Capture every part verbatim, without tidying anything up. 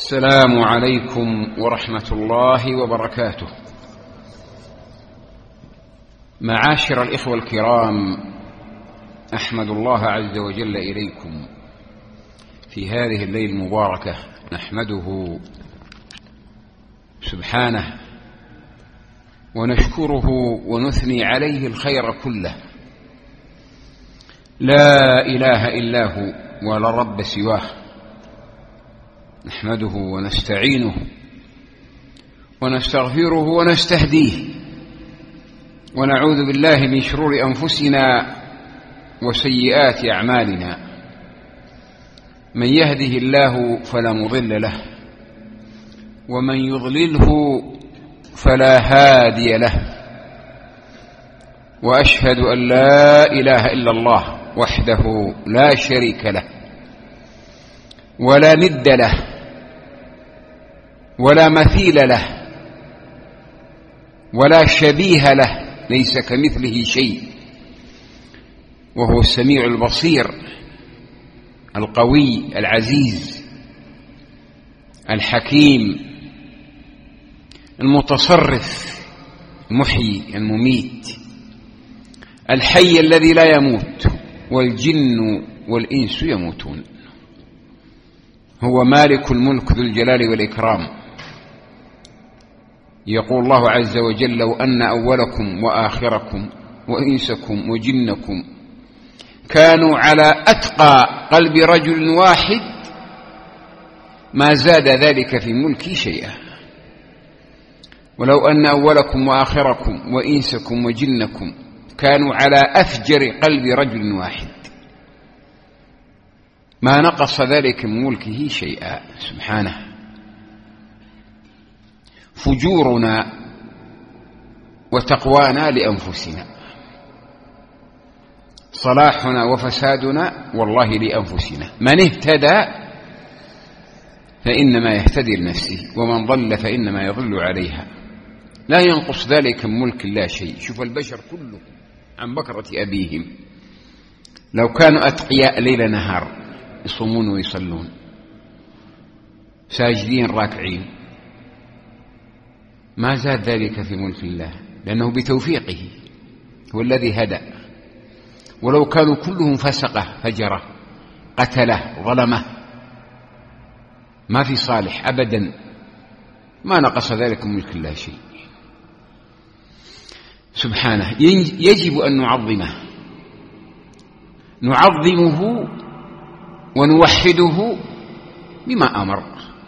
السلام عليكم ورحمة الله وبركاته. معاشر الإخوة الكرام، أحمد الله عز وجل إليكم في هذه الليلة المباركة، نحمده سبحانه ونشكره ونثني عليه الخير كله. لا إله إلا هو ولا رب سواه، نحمده ونستعينه ونستغفره ونستهديه، ونعوذ بالله من شرور أنفسنا وسيئات أعمالنا. من يهده الله فلا مضل له، ومن يضلله فلا هادي له، وأشهد أن لا إله إلا الله وحده لا شريك له ولا ند له ولا مثيل له ولا شبيه له، ليس كمثله شيء، وهو السميع البصير القوي العزيز الحكيم المتصرف المحيي المميت الحي الذي لا يموت، والجن والإنس يموتون. هو مالك الملك ذو الجلال والإكرام. يقول الله عز وجل: لو أن أولكم وآخركم وإنسكم وجنكم كانوا على أتقى قلب رجل واحد ما زاد ذلك في ملكي شيئا. ولو أن أولكم وآخركم وإنسكم وجنكم كانوا على أفجر قلب رجل واحد ما نقص ذلك من ملكه شيئا سبحانه. فجورنا وتقوانا لأنفسنا، صلاحنا وفسادنا والله لأنفسنا. من اهتدى فإنما يهتدي لنفسه، ومن ضل فإنما يضل عليها. لا ينقص ذلك من ملك الله شيء. شوف البشر كلهم عن بكرة أبيهم، لو كانوا أتقياء ليل نهار يصومون ويصلون ساجدين راكعين، ما زاد ذلك في ملك الله، لأنه بتوفيقه هو الذي هدى. ولو كانوا كلهم فسقة فجرة قتله ظلمه ما في صالح أبدا، ما نقص ذلك من ملك الله شيء سبحانه. يجب أن نعظمه نعظمه ونوحده بما أمر،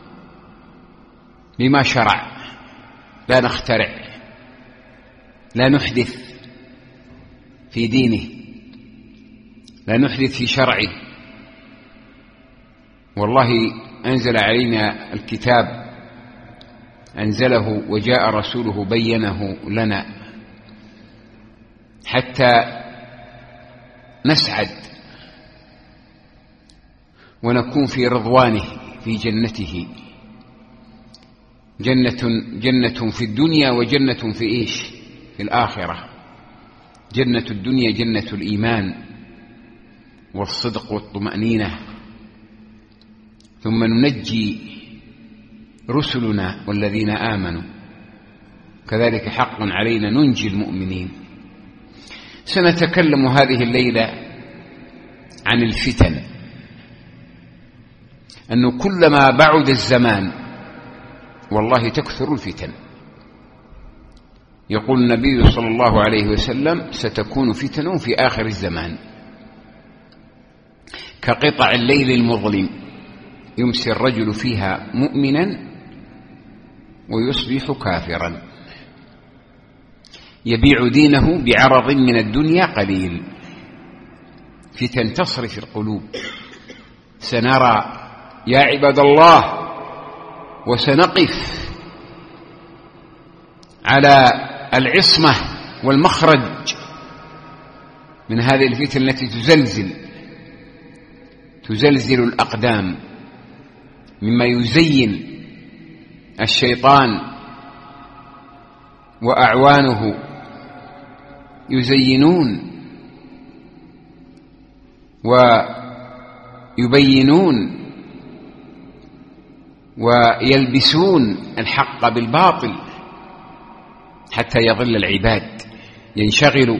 بما شرع، لا نخترع، لا نحدث في دينه، لا نحدث في شرعه. والله أنزل علينا الكتاب، أنزله وجاء رسوله بينه لنا حتى نسعد ونكون في رضوانه في جنته. جنة جنة في الدنيا وجنة في إيش؟ في الآخرة. جنة الدنيا جنة الإيمان والصدق والطمأنينة، ثم ننجي رسلنا والذين آمنوا، كذلك حق علينا ننجي المؤمنين. سنتكلم هذه الليلة عن الفتن، أنه كلما بعد الزمان والله تكثر الفتن. يقول النبي صلى الله عليه وسلم: ستكون فتن في آخر الزمان كقطع الليل المظلم، يمسي الرجل فيها مؤمنا ويصبح كافرا، يبيع دينه بعرض من الدنيا قليل. فتن تصرف القلوب. سنرى يا عباد الله، وسنقف على العصمة والمخرج من هذه الفتن التي تزلزل تزلزل الأقدام، مما يزين الشيطان وأعوانه، يزينون ويبينون ويلبسون الحق بالباطل حتى يضل العباد، ينشغلوا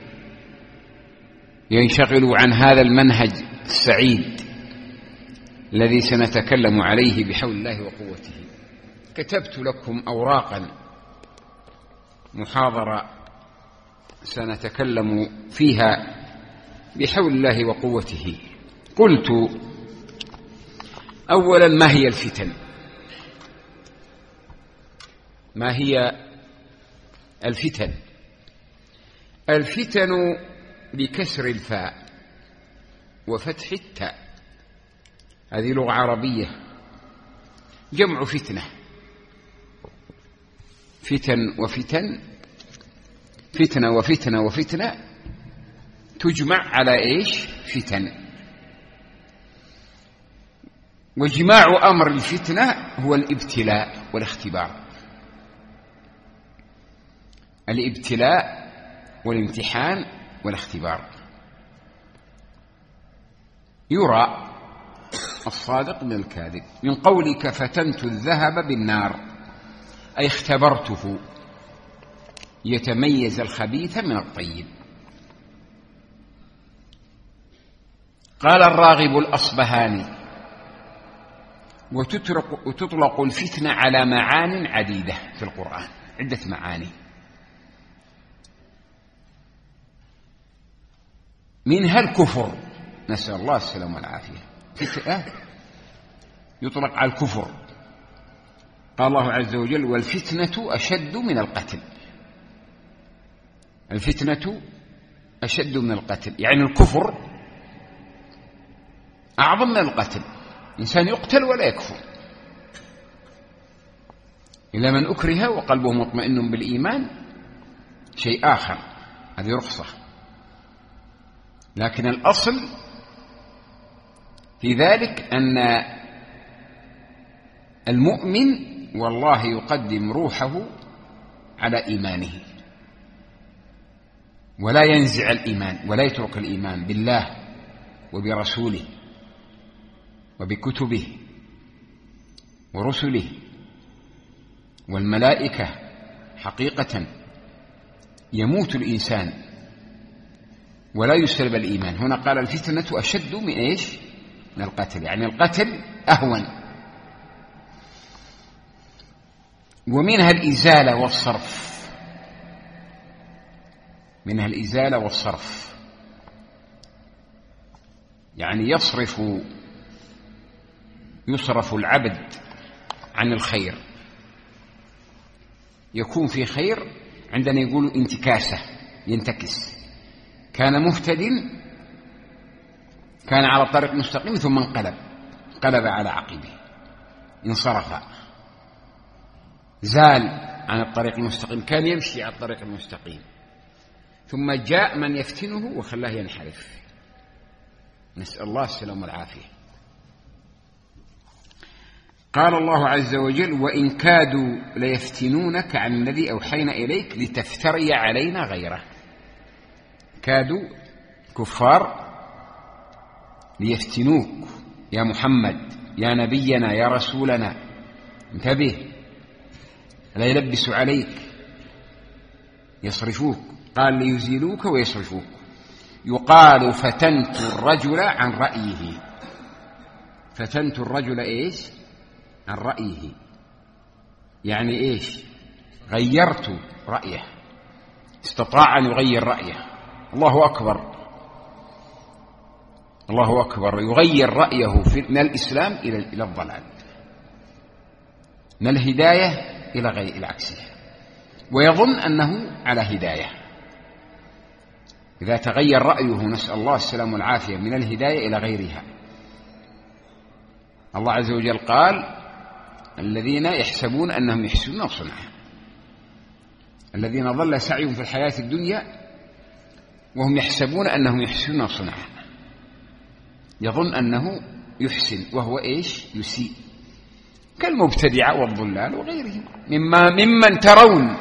ينشغلوا عن هذا المنهج السعيد الذي سنتكلم عليه بحول الله وقوته. كتبت لكم أوراقا محاضرة سنتكلم فيها بحول الله وقوته. قلت أولا: ما هي الفتن؟ ما هي الفتن؟ الفتن بكسر الفاء وفتح التاء، هذه لغة عربية، جمع فتنة. فتن وفتن، فتنة وفتنة وفتنة، تجمع على إيش؟ فتن. وجماع أمر الفتنة هو الابتلاء والاختبار. الابتلاء والامتحان والاختبار. يرى الصادق من الكاذب. من قولك فتنت الذهب بالنار أي اختبرته يتميز الخبيث من الطيب. قال الراغب الأصبهاني: وتطلق الفتنة على معان عديدة في القرآن، عدة معاني، منها الكفر، نسأل الله السلامة والعافية. فتنة يطلق على الكفر. قال الله عز وجل: والفتنة أشد من القتل. الفتنة أشد من القتل، يعني الكفر أعظم من القتل. إنسان يقتل ولا يكفر، إلا من أكره وقلبه مطمئن بالإيمان شيء آخر، هذه رخصة. لكن الأصل في ذلك أن المؤمن والله يقدم روحه على إيمانه، ولا ينزع الإيمان ولا يترك الإيمان بالله وبرسوله وبكتبه ورسله والملائكة. حقيقة يموت الإنسان ولا يسلب الإيمان. هنا قال الفتنة أشد من إيش؟ من القتل، يعني القتل أهون. ومنها الإزالة والصرف، منها الإزالة والصرف، يعني يصرف يصرف العبد عن الخير. يكون في خير عندنا يقولوا انتكاسة، ينتكس. كان مهتد، كان على الطريق المستقيم، ثم انقلب قلب على عقبه، انصرف، زال عن الطريق المستقيم. كان يمشي على الطريق المستقيم، ثم جاء من يفتنه وخلاه ينحرف. نسأل الله السلامة والعافية. قال الله عز وجل: وإن كادوا ليفتنونك عن الذي أوحينا إليك لتفتري علينا غيره. كادوا كفار ليفتنوك يا محمد، يا نبينا، يا رسولنا، انتبه، لا يلبس عليك، يصرفوك. قال ليزيلوك ويصرفوك. يقال فتنت الرجل عن رأيه. فتنت الرجل إيش؟ عن رأيه، يعني إيش؟ غيرت رأيه، استطاع أن يغير رأيه. الله أكبر، الله أكبر. يغير رأيه من الإسلام إلى الضلال، من الهداية إلى غير العكسية، ويظن أنه على هداية. إذا تغير رأيه، نسأل الله السلام والعافية، من الهداية إلى غيرها. الله عز وجل قال: الذين يحسبون أنهم يحسنون صنعا، الذين ضل سعيهم في الحياة الدنيا وهم يحسبون أنهم يحسنون صنعا. يظن أنه يحسن وهو إيش؟ يسيء، كالمبتدعة والضلال وغيرهم مما ممن ترون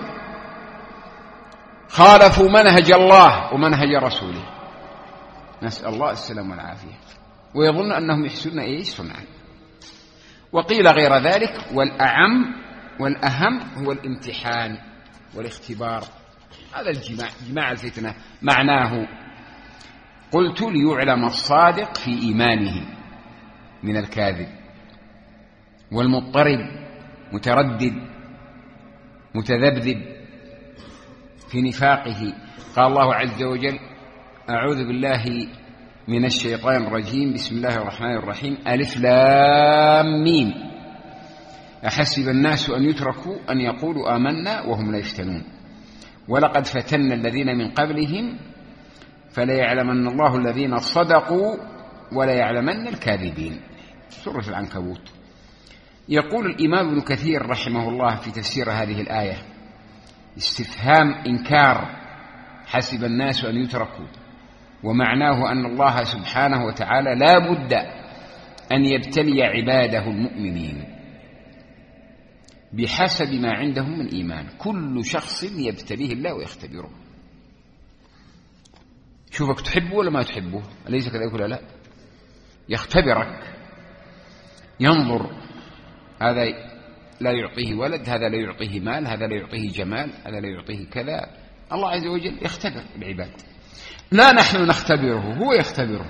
خالفوا منهج الله ومنهج رسوله، نسأل الله السلام والعافية، ويظن أنهم يحسنون إيش؟ صنعا. وقيل غير ذلك، والأعم والأهم هو الامتحان والاختبار. هذا الجماع، جماع الفتنة معناه قلت ليعلم الصادق في إيمانه من الكاذب، والمضطرب متردد متذبذب في نفاقه. قال الله عز وجل: أعوذ بالله من الشيطان الرجيم، بسم الله الرحمن الرحيم، ألف لام ميم، أحسب الناس أن يتركوا أن يقولوا آمنا وهم لا يفتنون، ولقد فتنا الذين من قبلهم فليعلمن الله الذين صدقوا وليعلمن الكاذبين. سورة العنكبوت. يقول الإمام ابن كثير رحمه الله في تفسير هذه الآية: استفهام إنكار حسب الناس أن يتركوا، ومعناه أن الله سبحانه وتعالى لا بد أن يبتلي عباده المؤمنين بحسب ما عندهم من إيمان. كل شخص يبتليه الله ويختبره. شوفك تحبه ولا ما تحبه، أليس كذلك ولا لا؟ يختبرك، ينظر، هذا لا يعطيه ولد، هذا لا يعطيه مال، هذا لا يعطيه جمال، هذا لا يعطيه كذا. الله عز وجل يختبر العباد، لا نحن نختبره، هو يختبره.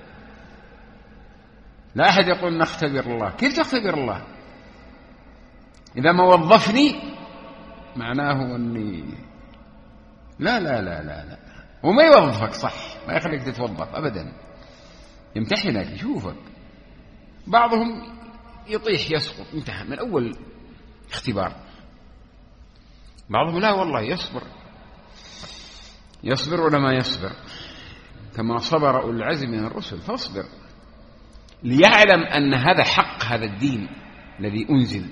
لا أحد يقول نختبر الله. كيف تختبر الله؟ إذا ما وظفني معناه أني لا لا لا لا لا وما يوظفك صح، ما يخليك تتوظف أبدا، يمتحنك يشوفك. بعضهم يطيح يسقط، انتهى من أول اختبار. بعضهم لا والله يصبر، يصبر ولا ما يصبر، كما صبر أولو العزم من الرسل، فاصبر ليعلم أن هذا حق، هذا الدين الذي أنزل.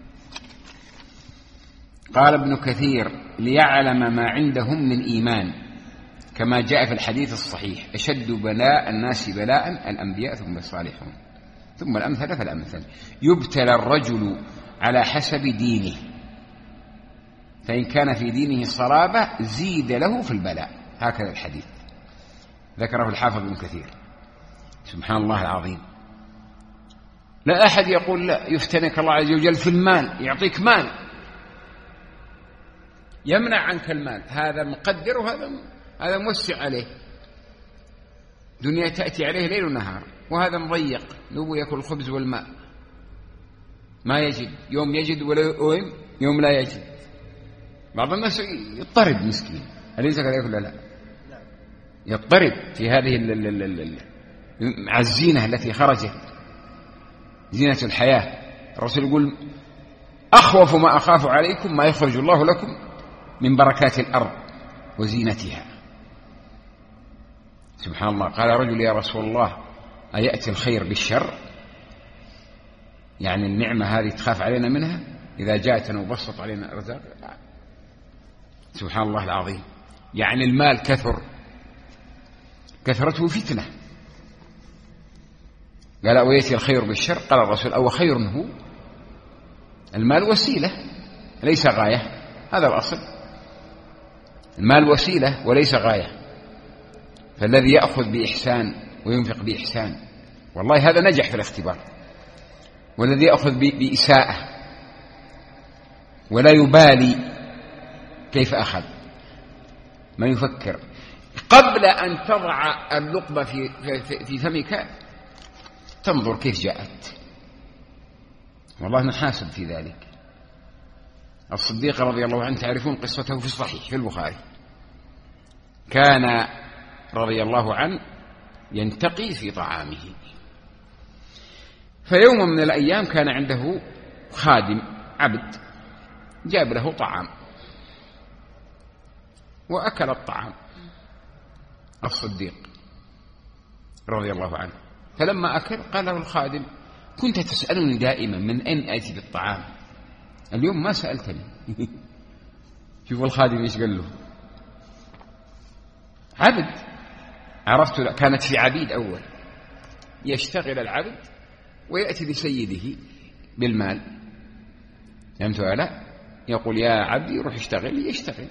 قال ابن كثير: ليعلم ما عندهم من إيمان، كما جاء في الحديث الصحيح: أشد بلاء الناس بلاء الأنبياء ثم الصالحون ثم الأمثل فالأمثل. يبتلى الرجل على حسب دينه، فإن كان في دينه صلابة زيد له في البلاء. هكذا الحديث ذكره الحافظ ابن كثير. سبحان الله العظيم. لا أحد يقول لا، يفتنك الله عز وجل في المال، يعطيك مال، يمنع عنك المال، هذا مقدر وهذا هذا موسع عليه، دنيا تأتي عليه ليل ونهار، وهذا مضيق نبو يأكل الخبز والماء، ما يجد، يوم يجد ولا يوم لا يجد. بعض الناس يضطرب مسكين، أليس كذلك ولا لا؟ يضطرب في هذه مع الزينة التي خرجت، زينة الحياة. الرسول يقول: أخوف ما أخاف عليكم ما يخرج الله لكم من بركات الأرض وزينتها. سبحان الله. قال رجل: يا رسول الله، أيأتي الخير بالشر؟ يعني النعمة هذه تخاف علينا منها إذا جاءتنا وبسط علينا الرزاق؟ سبحان الله العظيم. يعني المال كثر، كثرته فتنة. قال: ويأتي الخير بالشر؟ قال الرسول: أو خير هو؟ المال وسيلة ليس غاية، هذا الأصل. المال وسيلة وليس غاية، فالذي يأخذ بإحسان وينفق بإحسان والله هذا نجح في الاختبار، والذي يأخذ بإساءة ولا يبالي كيف أخذ، ما يفكر قبل أن تضع اللقمة في, في, في فمك تنظر كيف جاءت. والله نحاسب في ذلك. الصديق رضي الله عنه تعرفون قصته في الصحيح في البخاري، كان رضي الله عنه ينتقي في طعامه، فيوم من الأيام كان عنده خادم عبد جاب له طعام وأكل الطعام الصديق رضي الله عنه. فلما أكل قال له الخادم: كنت تسألني دائما من أين آتي بالطعام، اليوم ما سألتني. شوف الخادم ايش قال له. عبد عرفت، كانت في عبيد أول، يشتغل العبد ويأتي لسيده بالمال، فهمت ولا لا؟ يقول: يا عبدي روح اشتغل، يشتغل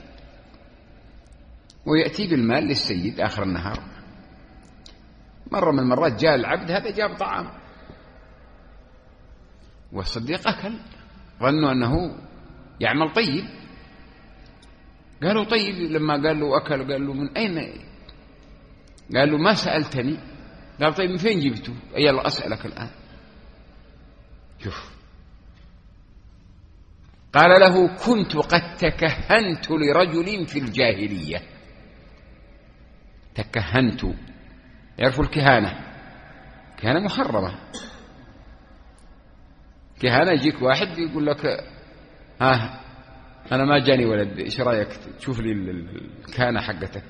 ويأتي بالمال للسيد آخر النهار. مرة من المرات جاء العبد هذا جاب طعام، والصديق أكل، ظنوا أنه يعمل طيب. قالوا طيب، لما قال له أكل قال له من أين؟ قال له ما سألتني. قال طيب من فين جبته؟ يلا أسألك الآن. شوف، قال له كنت قد تكهنت لرجل في الجاهلية. تكهنت، يعرفوا الكهانة، كهانة محرمة. كهانة يجيك واحد يقول لك ها أنا ما جاني ولد، إيش رأيك تشوف لي الكهانة حقتك؟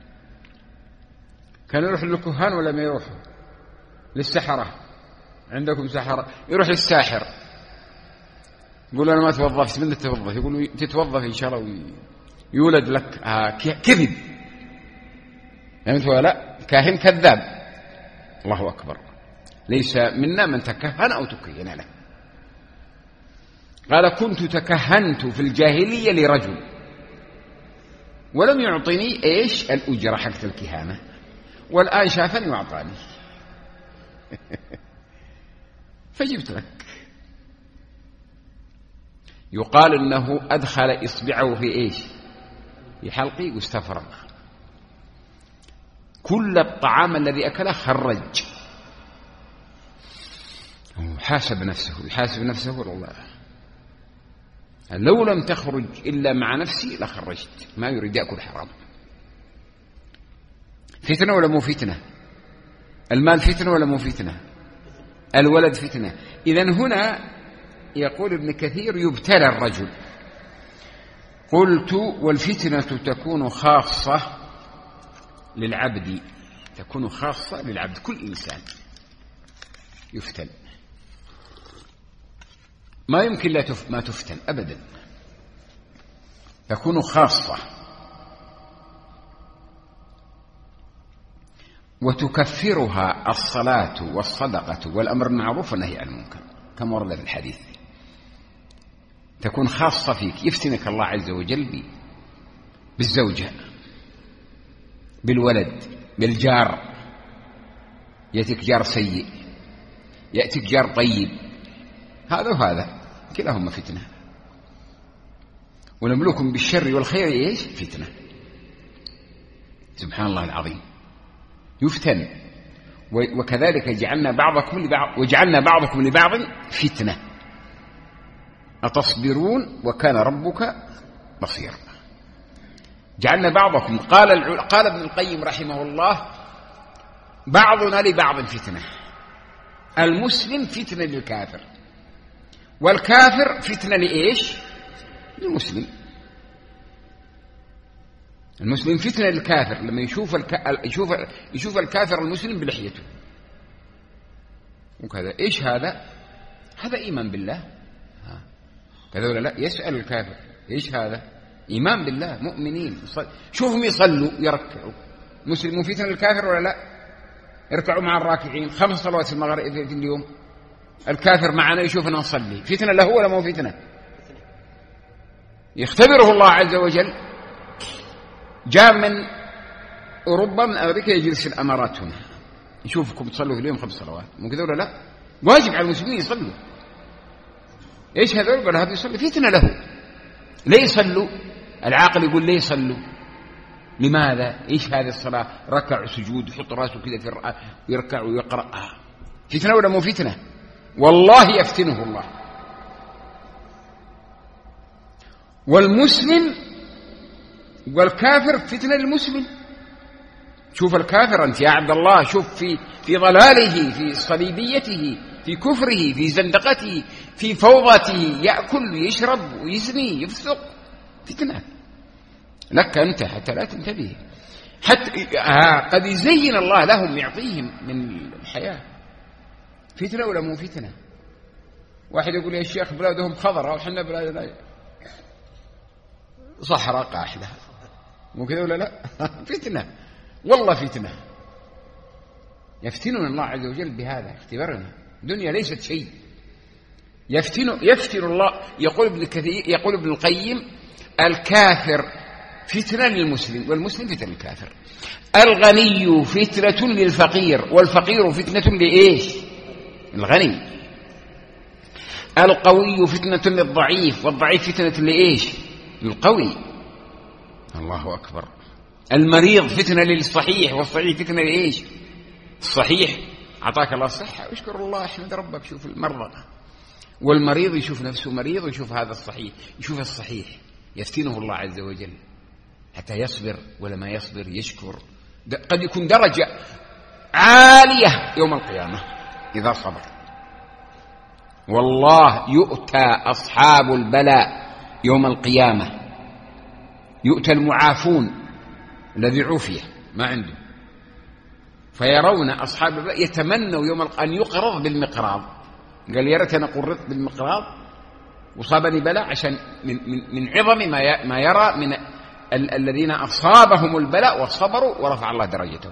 كان يروح للكهان ولا ما يروحوا؟ للسحرة، عندكم سحرة، يروح للساحر يقول أنا ما توظفت، من تتوظف؟ يقول تتوظف إن شاء الله ويولد لك. آه كذب، فهمت ولا لا؟ كاهن كذاب. الله أكبر، ليس منا من تكهن أو تكهن له. قال كنت تكهنت في الجاهلية لرجل ولم يعطني إيش الأجرة حقت الكهانة، والآن شافني وأعطاني فجبت لك. يقال إنه أدخل إصبعه في إيش؟ في حلقي واستفرغ. كل الطعام الذي أكله خرج. حاسب نفسه، يحاسب نفسه والله، لو لم تخرج إلا مع نفسي لخرجت، ما يريد يأكل حرام. فتنة ولا مو فتنة؟ المال فتنة ولا مو فتنة؟ الولد فتنة. إذن هنا يقول ابن كثير يبتلى الرجل. قلت والفتنة تكون خاصة للعبد، تكون خاصة للعبد، كل إنسان يفتن، ما يمكن لا تف... ما تفتن أبدا، تكون خاصة. وتكفرها الصلاة والصدقة والأمر بالمعروف والنهي عن المنكر كما ورد في الحديث. تكون خاصة فيك، يفتنك الله عز وجل بالزوجة، بالولد، بالجار، يأتيك جار سيء، يأتيك جار طيب، هذا وهذا كلاهما فتنة. ونبلوكم بالشر والخير ايش؟ فتنة. سبحان الله العظيم، يفتن. وكذلك جعلنا بعضكم لبعض وجعلنا بعضكم لبعض فتنة أتصبرون وكان ربك بصيرا. جعلنا بعضكم، قال قال ابن القيم رحمه الله بعضنا لبعض فتنة. المسلم فتنة للكافر، والكافر فتنة لإيش؟ للمسلم. المسلم فتنة للكافر لما يشوف الك... يشوف يشوف الكافر المسلم بلحيته وكذا. إيش هذا؟ هذا إيمان بالله. ها. كذا ولا لا؟ يسأل الكافر إيش هذا؟ إيمان بالله، مؤمنين. شوفهم يصلوا يركعوا. مسلم فتنة للكافر ولا لا؟ يركعوا مع الراكعين خمس صلوات المغرب في اليوم. الكافر معنا يشوفنا نصلي، فتنة له ولا مو فتنة؟ يختبره الله عز وجل. جاء من أوروبا من أمريكا يجلس في الأمارات هنا، يشوفكم تصلوا في اليوم خمس صلوات، مو كذا ولا لا؟ واجب على المسلمين يصلوا. إيش هذول؟ ولا هذا يصلي، فتنة له. ليه يصلوا؟ العاقل يقول ليه يصلوا؟ لماذا؟ إيش هذه الصلاة؟ ركع سجود، يحط راسه كذا في الرأس ويركع ويقرأ. آه. فتنة ولا مو فتنة؟ والله يفتنه الله. والمسلم والكافر فتنة للمسلم. شوف الكافر أنت يا عبد الله، شوف في في ضلاله، في صليبيته، في كفره، في زندقته، في فوضته، يأكل ويشرب ويزني يفسق، فتنة لك أنت حتى لا تنتبه. حتى آه قد يزين الله لهم، يعطيهم من الحياة. فتنة ولا مو فتنة؟ واحد يقول يا شيخ بلادهم خضراء وحنا بلادنا صحراء قاحلة، مو كذا ولا لا؟ فتنة والله، فتنة. يفتنون الله عز وجل بهذا، اختبارنا. دنيا ليست شيء. يفتن يفتن الله. يقول ابن كثير، يقول ابن القيم الكافر فتنة للمسلم والمسلم فتنة للكافر. الغني فتنة للفقير والفقير فتنة لإيش؟ الغني. القوي فتنة للضعيف، والضعيف فتنة لإيش؟ للقوي. الله أكبر. المريض فتنة للصحيح، والصحيح فتنة لإيش؟ الصحيح. أعطاك الله الصحة واشكر الله، احمد ربك. شوف المرضى، والمريض يشوف نفسه مريض ويشوف هذا الصحيح، يشوف الصحيح، يفتنه الله عز وجل حتى يصبر، ولا ما يصبر يشكر. قد يكون درجة عالية يوم القيامة إذا صبر. والله يؤتى أصحاب البلاء يوم القيامة، يؤتى المعافون الذي عافية ما عنده، فيرون أصحاب البلاء يتمنوا يوم القيامة أن يقرض بالمقراض. قال يا ريت أنا قرضت بالمقراض وصابني بلاء، عشان من, من, من عظم ما, ما يرى من ال الذين أصابهم البلاء وصبروا ورفع الله درجته.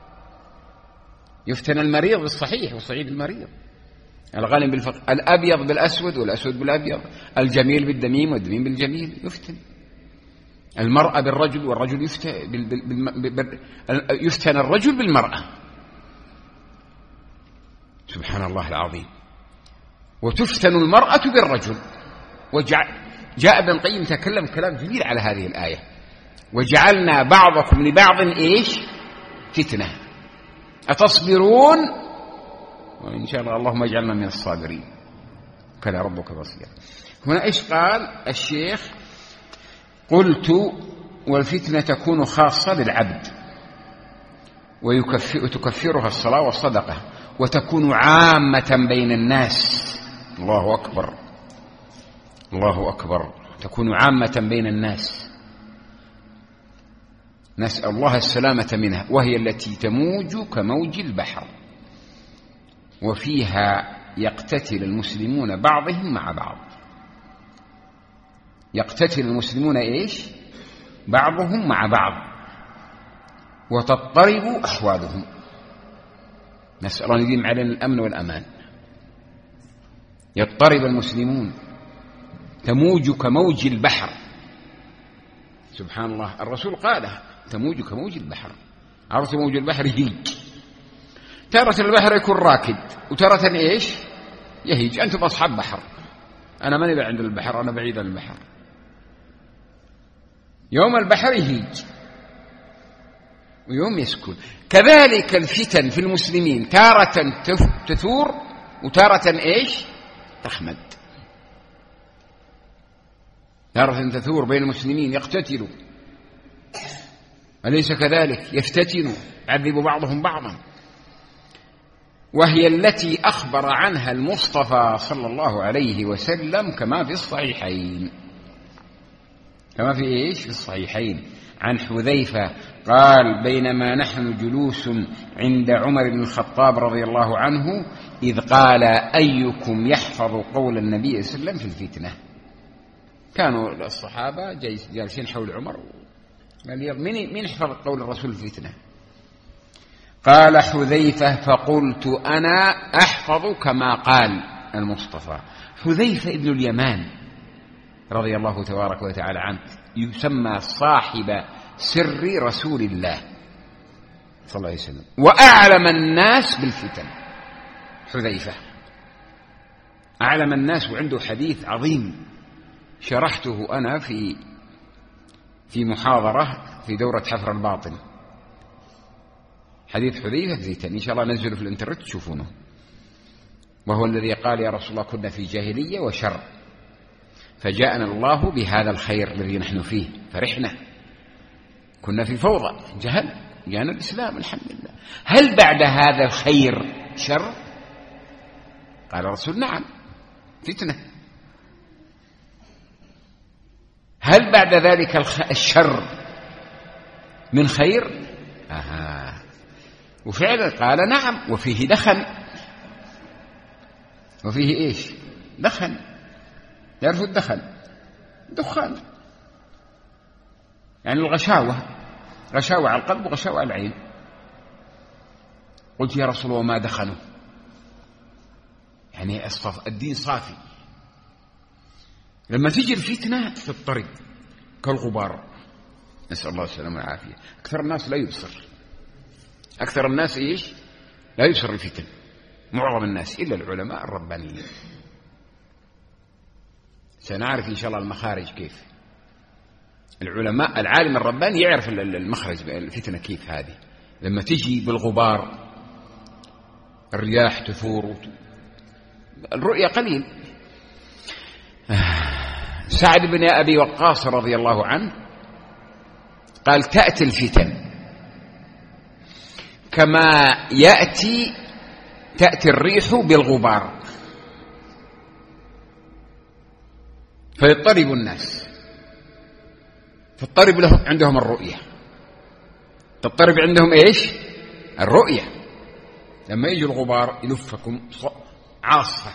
يفتن المريض بالصحيح والصحيح بالمريض، الغني بالفقر، الأبيض بالأسود والأسود بالأبيض، الجميل بالدميم والدميم بالجميل. يفتن المرأة بالرجل، والرجل يفتن, بال بال بال يفتن الرجل بالمرأة. سبحان الله العظيم. وتفتن المرأة بالرجل. وجاء ابن القيم تكلم كلام جميل على هذه الآية: وجعلنا بعضكم لبعض إيش؟ فتنة أتصبرون؟ وإن شاء الله اللهم اجعلنا من الصابرين. كان ربك بصيرا. هنا إيش قال الشيخ؟ قلت: والفتنة تكون خاصة بالعبد وتكفرها الصلاة والصدقة، وتكون عامة بين الناس. الله أكبر، الله أكبر. تكون عامة بين الناس، نسأل الله السلامة منها، وهي التي تموج كموج البحر، وفيها يقتتل المسلمون بعضهم مع بعض. يقتتل المسلمون إيش؟ بعضهم مع بعض، وتضطرب أحوالهم. نسأل الله يديم علينا الأمن والأمان. يضطرب المسلمون، تموج كموج البحر. سبحان الله. الرسول قالها: تموج كموج البحر. عرفت موج البحر يهيج، تارة البحر يكون راكد، وتارة إيش؟ يهيج. أنتم أصحاب بحر، أنا ماني عند البحر، أنا بعيد عن البحر. يوم البحر يهيج ويوم يسكن. كذلك الفتن في المسلمين تارة تثور وتارة إيش؟ تخمد. تارة تثور بين المسلمين يقتتلوا، أليس كذلك؟ يفتتنوا، يعذب بعضهم بعضا. وهي التي أخبر عنها المصطفى صلى الله عليه وسلم كما في الصحيحين. كما في إيش؟ في الصحيحين عن حذيفة قال: بينما نحن جلوس عند عمر بن الخطاب رضي الله عنه إذ قال: أيكم يحفظ قول النبي صلى الله عليه وسلم في الفتنة. كانوا الصحابة جالسين حول عمر، قال: مين يحفظ قول الرسول في الفتنة؟ قال حذيفة: فقلت أنا أحفظ كما قال المصطفى. حذيفة ابن اليمان رضي الله تبارك وتعالى عنه يسمى صاحب سر رسول الله صلى الله عليه وسلم، وأعلم الناس بالفتن. حذيفة أعلم الناس، وعنده حديث عظيم شرحته أنا في في محاضرة في دورة حفر الباطن. حديث حذيفة في فتن، إن شاء الله ننزله في الانترنت تشوفونه. وهو الذي قال: يا رسول الله كنا في جاهلية وشر، فجاءنا الله بهذا الخير الذي نحن فيه فرحنا. كنا في فوضى جهل، جاءنا الإسلام الحمد لله. هل بعد هذا الخير شر؟ قال الرسول: نعم، فتنة. هل بعد ذلك الشر من خير؟ أها. وفعلا قال: نعم، وفيه دخن. وفيه إيش؟ دخن. يعرفوا الدخن؟ دخان، يعني الغشاوة، غشاوة على القلب وغشاوة على العين. قلت: يا رسول الله ما دخنوا؟ يعني الدين صافي. لما تيجي الفتنة تضطرب كالغبار، نسأل الله السلامة والعافية. أكثر الناس لا يبصر، أكثر الناس إيش؟ لا يبصر الفتن، معظم الناس إلا العلماء الربانيين. سنعرف إن شاء الله المخارج كيف. العلماء العالم الرباني يعرف المخرج الفتنة كيف هذه، لما تجي بالغبار الرياح تثور الرؤية قليل. سعد بن أبي وقاص رضي الله عنه قال تأتي الفتن كما يأتي تأتي الريح بالغبار فيضطرب الناس، تضطرب لهم عندهم الرؤية، تضطرب عندهم إيش؟ الرؤية. لما يجي الغبار يلفكم عاصفة.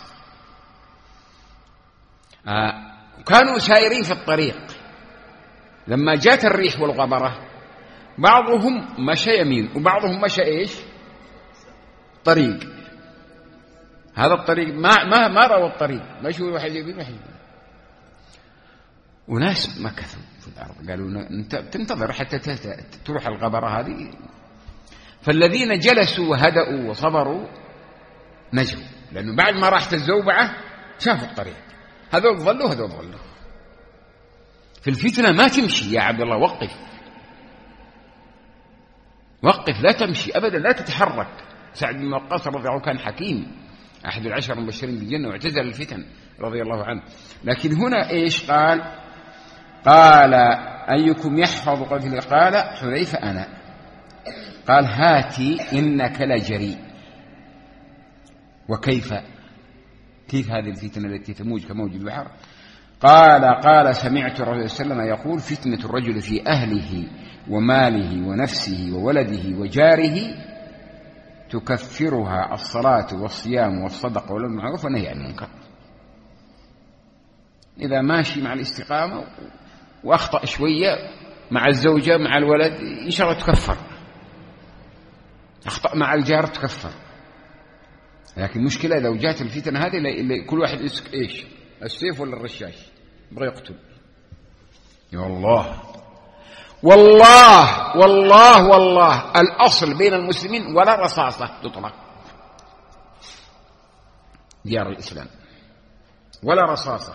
آه كانوا سائرين في الطريق، لما جاءت الريح والغبرة بعضهم مشى يمين وبعضهم مشى إيش؟ طريق. هذا الطريق ما ما ما رأوا الطريق، مشوا واحد يمين واحد يمين. وناس مكثوا في الأرض قالوا أنت تنتظر حتى تروح الغبرة هذه. فالذين جلسوا وهدأوا وصبروا نجوا، لأنه بعد ما راحت الزوبعة شافوا الطريق، هذول ظلوا هذول ظلوا. في الفتنة ما تمشي يا عبد الله، وقف وقف، لا تمشي أبدا، لا تتحرك. سعد بن وقاص رضي الله عنه كان حكيم، أحد العشر المبشرين بالجنة، واعتزل الفتن رضي الله عنه. لكن هنا إيش قال؟ قال أيكم يحفظ قتلي؟ قال حذيفة أنا. قال هاتي إنك لجريء. وكيف كيف هذه الفتنة التي تموج كموج البحر؟ قال قال سمعت الرسول صلى الله عليه وسلم يقول فتنة الرجل في أهله وماله ونفسه وولده وجاره تكفرها الصلاة والصيام والصدقة والأمر بالمعروف والنهي عن المنكر. إذا ماشي مع الاستقامة وأخطأ شوية مع الزوجة مع الولد إن شاء الله تكفر، أخطأ مع الجار تكفر. لكن مشكلة إذا وجات الفتنة هذه اللي كل واحد يسك إيش؟ السيف ولا الرشاش، يبغى يقتل. يا الله والله والله والله الأصل بين المسلمين ولا رصاصة تطلق ديار الإسلام، ولا رصاصة،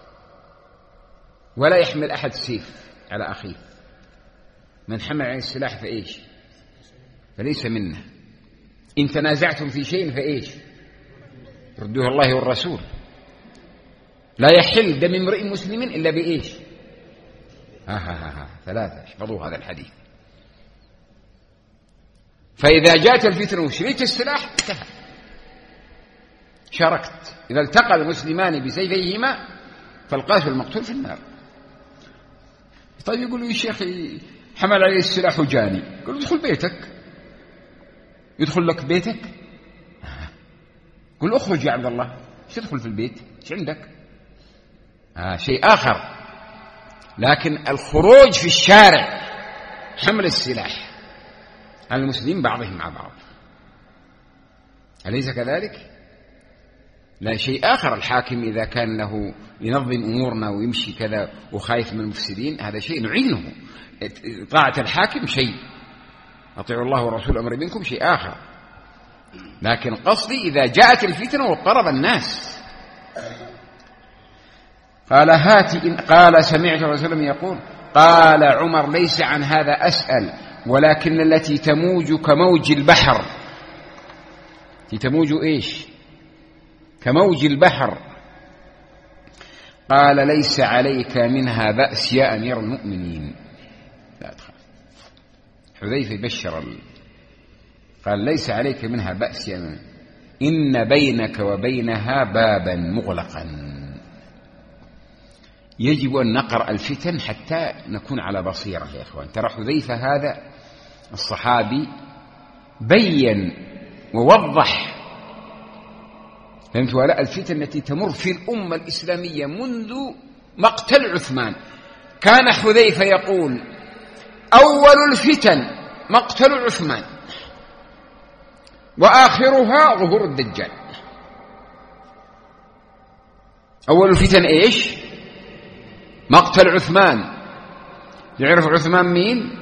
ولا يحمل أحد سيف على أخيه. من حمل عليه السلاح فإيش؟ فليس منا. إن تنازعتم في شيء فإيش؟ ردوه الله والرسول. لا يحل دم امرئ مسلم إلا بإيش؟ ها ها ها ها ثلاثة، احفظوا هذا الحديث. فإذا جاءت الفتنة وشريت السلاح انتهى، شاركت. إذا التقى المسلمان بسيفيهما فالقاتل المقتول في النار. طيب يقولوا يا شيخ حمل عليه السلاح وجاني، يقول ادخل بيتك، يدخل لك بيتك؟ قل اخرج يا عبد الله، ايش تدخل في البيت؟ ايش عندك؟ آه شيء آخر. لكن الخروج في الشارع حمل السلاح على المسلمين بعضهم مع بعض، أليس كذلك؟ لا شيء آخر. الحاكم إذا كان له ينظم أمورنا ويمشي كذا وخايف من المفسدين هذا شيء نعينه. طاعة الحاكم شيء، أطيعوا الله ورسوله أمر منكم شيء آخر. لكن قصدي إذا جاءت الفتنة واضطرب الناس. قال هاتي إن قال سمعت الرسول صلى الله عليه وسلم يقول. قال عمر ليس عن هذا أسأل، ولكن التي تموج كموج البحر. تموج إيش؟ كموج البحر. قال ليس عليك منها بأس يا أمير المؤمنين، لا تخاف. حذيفة يبشر ال... قال ليس عليك منها بأس يا أمير، إن بينك وبينها بابا مغلقا. يجب أن نقرأ الفتن حتى نكون على بصيرة يا إخوان. ترى حذيفة هذا الصحابي بين ووضح، فهمت ولا؟ الفتن التي تمر في الأمة الإسلامية منذ مقتل عثمان. كان حذيفة يقول أول الفتن مقتل عثمان وآخرها ظهور الدجال. أول الفتن إيش؟ مقتل عثمان. يعرف عثمان مين؟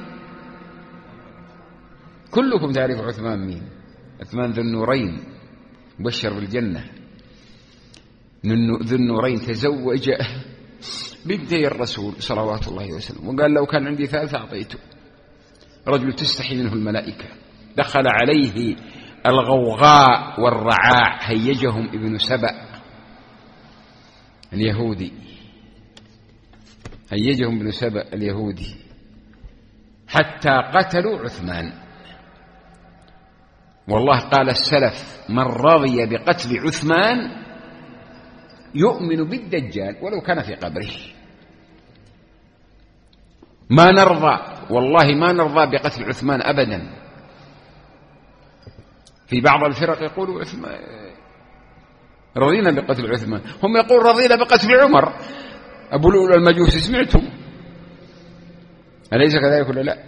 كلكم تعرف عثمان مين؟ عثمان ذو النورين مبشر بالجنة. ذو النورين تزوج بنتي الرسول صلوات الله وسلم، وقال لو كان عندي ثالثة أعطيته. رجل تستحي منه الملائكة، دخل عليه الغوغاء والرعاع، هيجهم ابن سبأ اليهودي، هيجهم ابن سبأ اليهودي حتى قتلوا عثمان. والله قال السلف: من رضي بقتل عثمان يؤمن بالدجال ولو كان في قبره. ما نرضى، والله ما نرضى بقتل عثمان أبدا. في بعض الفرق يقولوا عثمان رضينا بقتل عثمان، هم يقول رضينا بقتل عمر أبو لؤلؤ المجوسي. سمعتم؟ أليس كذلك ولا لا؟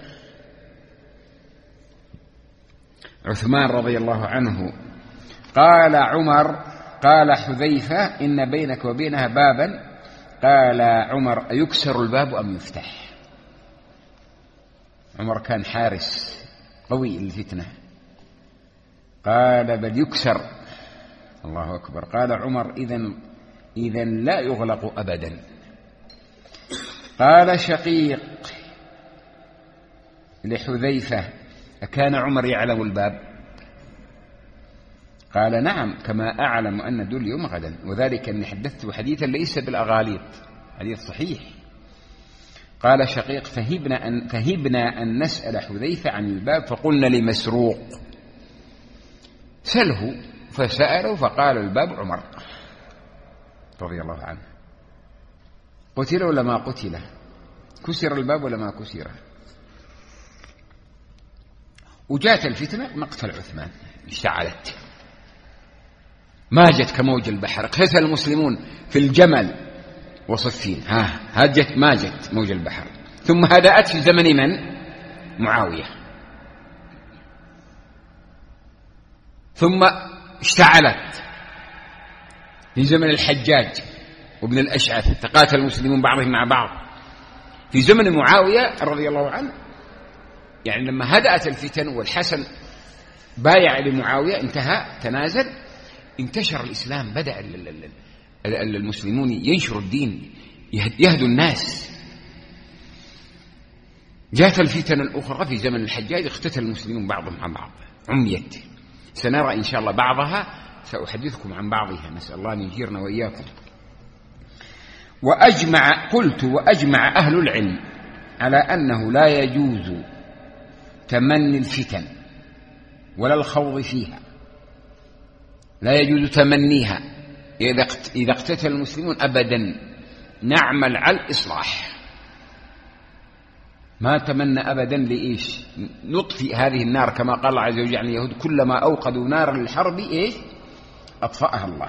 عثمان رضي الله عنه قال عمر، قال حذيفة: إن بينك وبينها بابا. قال عمر: أيكسر الباب أم يفتح؟ عمر كان حارس قوي للفتنة. قال: بل يكسر. الله أكبر. قال عمر: إذن إذن لا يغلق أبدا. قال شقيق لحذيفة: أكان عمر يعلم الباب؟ قال: نعم، كما أعلم أن دول يوم غدا، وذلك أني حدثت حديثا ليس بالأغاليط، حديث صحيح. قال شقيق: فهبنا أن, فهبنا أن نسأل حذيفة عن الباب، فقلنا لمسروق: سله. فسأله فقال: الباب عمر رضي الله عنه. قتل ولا ما قتل؟ كسر الباب ولا ما كسر؟ وجاءت الفتنة مقتل عثمان، اشتعلت، ما جت كموج البحر. قتل المسلمون في الجمل وصفين، ها هاجت ما جت موج البحر. ثم هدأت في زمن من؟ معاوية. ثم اشتعلت في زمن الحجاج وابن الأشعث، تقاتل المسلمون بعضهم مع بعض. في زمن معاوية رضي الله عنه، يعني لما هدأت الفتن والحسن بايع لمعاوية، انتهى، تنازل، انتشر الإسلام، بدأ المسلمون ينشروا الدين، يهدوا الناس. جاءت الفتن الأخرى في زمن الحجاج، اقتتل المسلمون بعضهم عن بعض، عميت. سنرى إن شاء الله بعضها، سأحدثكم عن بعضها، نسأل الله أن يجيرنا وإياكم. وأجمع قلت وأجمع أهل العلم على أنه لا يجوز تمني الفتن ولا الخوض فيها، لا يجوز تمنيها إذا اقتتل المسلمون أبدا. نعمل على الإصلاح، ما تمنى أبدا لإيش؟ نطفئ هذه النار، كما قال الله عز وجل عن اليهود: كلما أوقدوا نار للحرب إيش؟ أطفأها الله.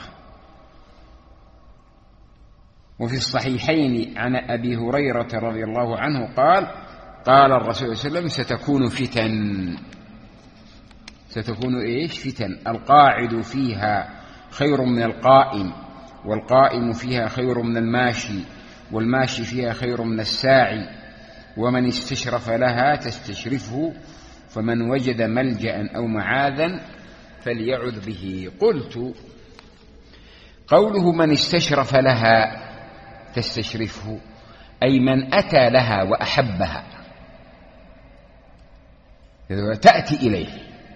وفي الصحيحين عن أبي هريرة رضي الله عنه قال: قال الرسول صلى الله عليه وسلم: ستكون فتن، ستكون إيش؟ فتن، القاعد فيها خير من القائم، والقائم فيها خير من الماشي، والماشي فيها خير من الساعي، ومن استشرف لها تستشرفه، فمن وجد ملجأ أو معاذا فليعذ به. قلت: قوله من استشرف لها تستشرفه، أي من أتى لها وأحبها، تأتي إليه،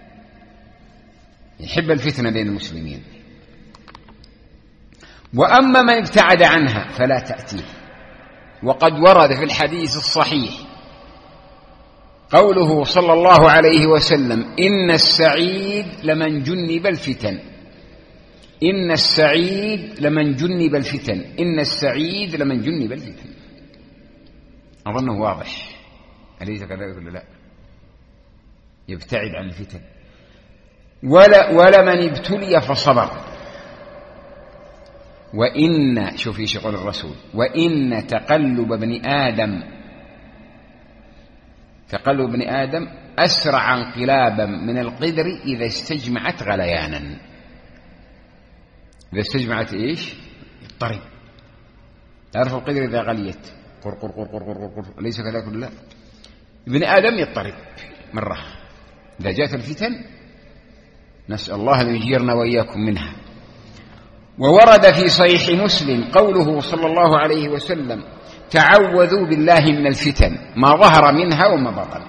يحب الفتنة بين المسلمين. وأما من ابتعد عنها فلا تأتيه. وقد ورد في الحديث الصحيح قوله صلى الله عليه وسلم: إن السعيد لمن جنب الفتن، إن السعيد لمن جنب الفتن، إن السعيد لمن جنب الفتن. أظنه واضح، أليس كذلك ولا لا؟ يبتعد عن الفتن. ولا ولمن ابتلي فصبر. وإن، شوفي ايش يقول الرسول: وإن تقلب ابن آدم، تقلب ابن آدم أسرع انقلابا من القدر إذا استجمعت غليانا. إذا استجمعت إيش؟ الطريق. تعرف القدر إذا غليت قر قر قر قر قر قر، ليس كذلك ولا لا؟ ابن آدم يضطرب مرة إذا جاءت الفتن، نسأل الله أن يجيرنا وإياكم منها. وورد في صحيح مسلم قوله صلى الله عليه وسلم: تعوذوا بالله من الفتن ما ظهر منها وما بطن.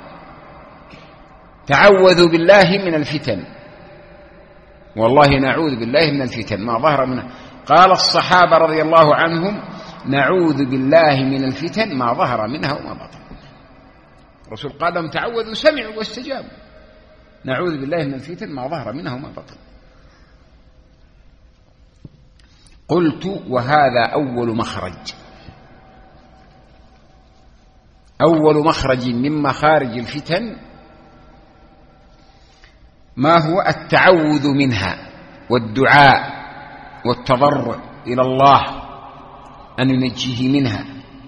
تعوذوا بالله من الفتن، والله نعوذ بالله من الفتن ما ظهر منها. قال الصحابة رضي الله عنهم: نعوذ بالله من الفتن ما ظهر منها وما بطن. الرسول قال لهم تعوذوا، سمعوا واستجابوا. نعوذ بالله من الفتن ما ظهر منها وما بطن. قلت: وهذا أول مخرج أول مخرج من مخارج الفتن ما هو التعوذ منها والدعاء والتضرع إلى الله أن ينجيه منها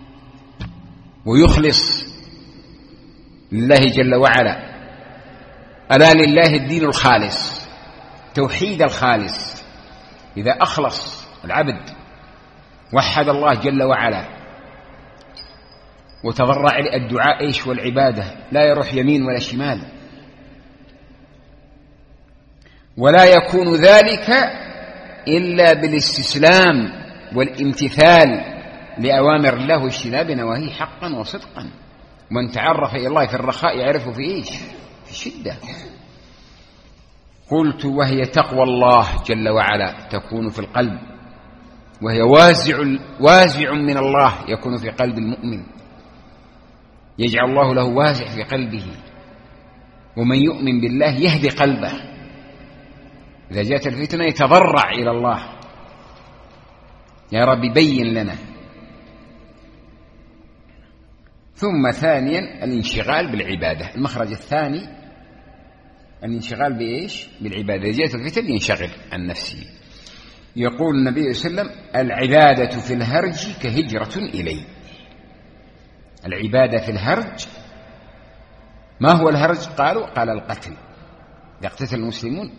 ويخلص لله جل وعلا. ألا لله الدين الخالص، توحيد الخالص. إذا أخلص العبد وحد الله جل وعلا وتضرع الدعاء إيش والعبادة، لا يروح يمين ولا شمال، ولا يكون ذلك إلا بالاستسلام والامتثال لأوامر الله واجتناب نواهيه حقا وصدقا. من تعرف إلى الله في الرخاء يعرفه في إيش؟ في الشدة. قلت: وهي تقوى الله جل وعلا تكون في القلب، وهي وازع وازع من الله يكون في قلب المؤمن، يجعل الله له وازع في قلبه. ومن يؤمن بالله يهدي قلبه. إذا جاءت الفتنة يتضرع إلى الله: يا رب بين لنا. ثم ثانيا الانشغال بالعبادة. المخرج الثاني الانشغال بإيش؟ بالعبادة. إذا جاءت الفتنة ينشغل عن نفسه. يقول النبي صلى الله عليه وسلم: العبادة في الهرج كهجرة إلي. العبادة في الهرج. ما هو الهرج؟ قالوا: قال القتل. يقتتل المسلمون.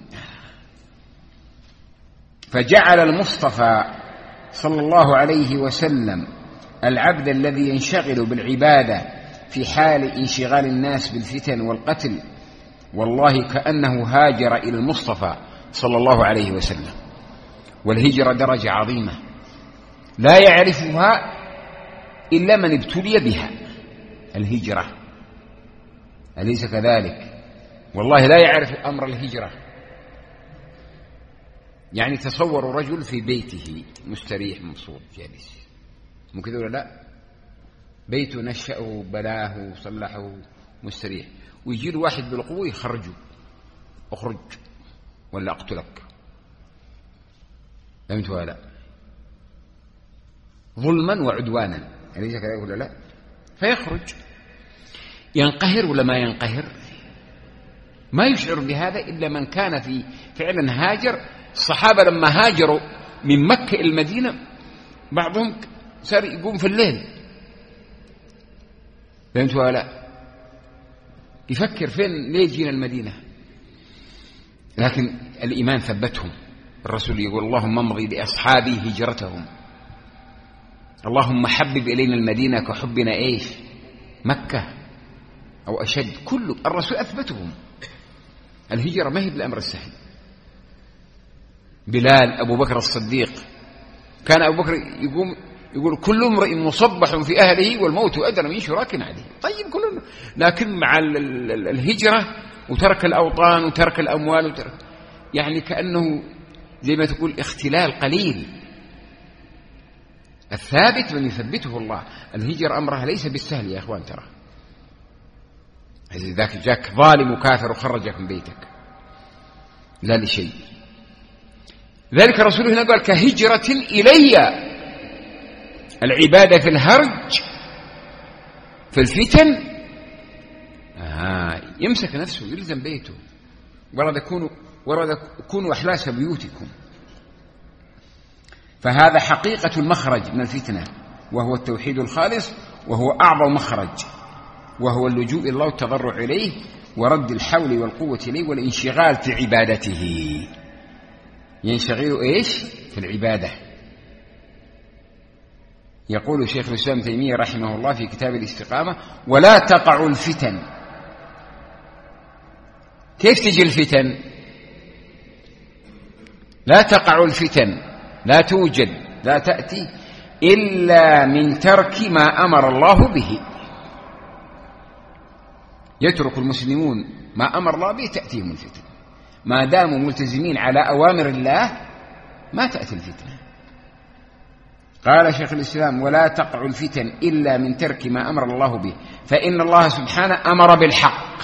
فجعل المصطفى صلى الله عليه وسلم العبد الذي ينشغل بالعبادة في حال انشغال الناس بالفتن والقتل والله كأنه هاجر إلى المصطفى صلى الله عليه وسلم. والهجرة درجة عظيمة لا يعرفها إلا من ابتلي بها. الهجرة أليس كذلك؟ والله لا يعرف أمر الهجرة. يعني تصوروا رجل في بيته مستريح مبسوط جالس، ممكن ولا لا؟ بيته نشأه بناه صلحه مستريح، ويجي له واحد بالقوة يخرجه: اخرج ولا أقتلك. فهمت ولا لا؟ ظلما وعدوانا، أليس كذلك ولا لا؟ فيخرج. ينقهر ولا ما ينقهر؟ ما يشعر بهذا إلا من كان في فعلا هاجر. الصحابة لما هاجروا من مكة إلى المدينة بعضهم صار يقوم في الليل. فهمت ولا لا؟ يفكر فين ليه جينا المدينة. لكن الإيمان ثبتهم. الرسول يقول: اللهم امضي لأصحابي هجرتهم. اللهم حبب إلينا المدينة كحبنا إيش؟ مكة أو أشد. كله الرسول أثبتهم. الهجرة ما هي بالأمر السهل. بلال، أبو بكر الصديق، كان أبو بكر يقوم يقول: كل امرئ مصبح في أهله والموت أدرى من شراك عليه. طيب كلنا، لكن مع الهجرة وترك الأوطان وترك الأموال وترك، يعني كأنه زي ما تقول اختلال قليل. الثابت من يثبته الله. الهجرة أمرها ليس بالسهل يا أخوان. ترى ذاك جاك ظالم وكافر وخرجك من بيتك لا لشيء. ذلك الرسول هنا قال: كهجرة إلي. العبادة في الهرج في الفتن آه يمسك نفسه، يلزم بيته. ورد كونوا ورد كونوا أحلاس بيوتكم. فهذا حقيقة المخرج من الفتنة، وهو التوحيد الخالص، وهو أعظم مخرج، وهو اللجوء إلى الله والتضرع إليه ورد الحول والقوة إليه والانشغال في عبادته. ينشغل إيش؟ في العبادة. يقول شيخ الإسلام ابن تيمية رحمه الله في كتاب الاستقامة: ولا تقع الفتن. كيف تجي الفتن؟ لا تقع الفتن لا توجد، لا تأتي إلا من ترك ما أمر الله به. يترك المسلمون ما أمر الله به تأتيهم الفتنة، ما داموا ملتزمين على أوامر الله ما تأتي الفتنة. قال شيخ الإسلام: ولا تقع الفتن إلا من ترك ما أمر الله به، فإن الله سبحانه أمر بالحق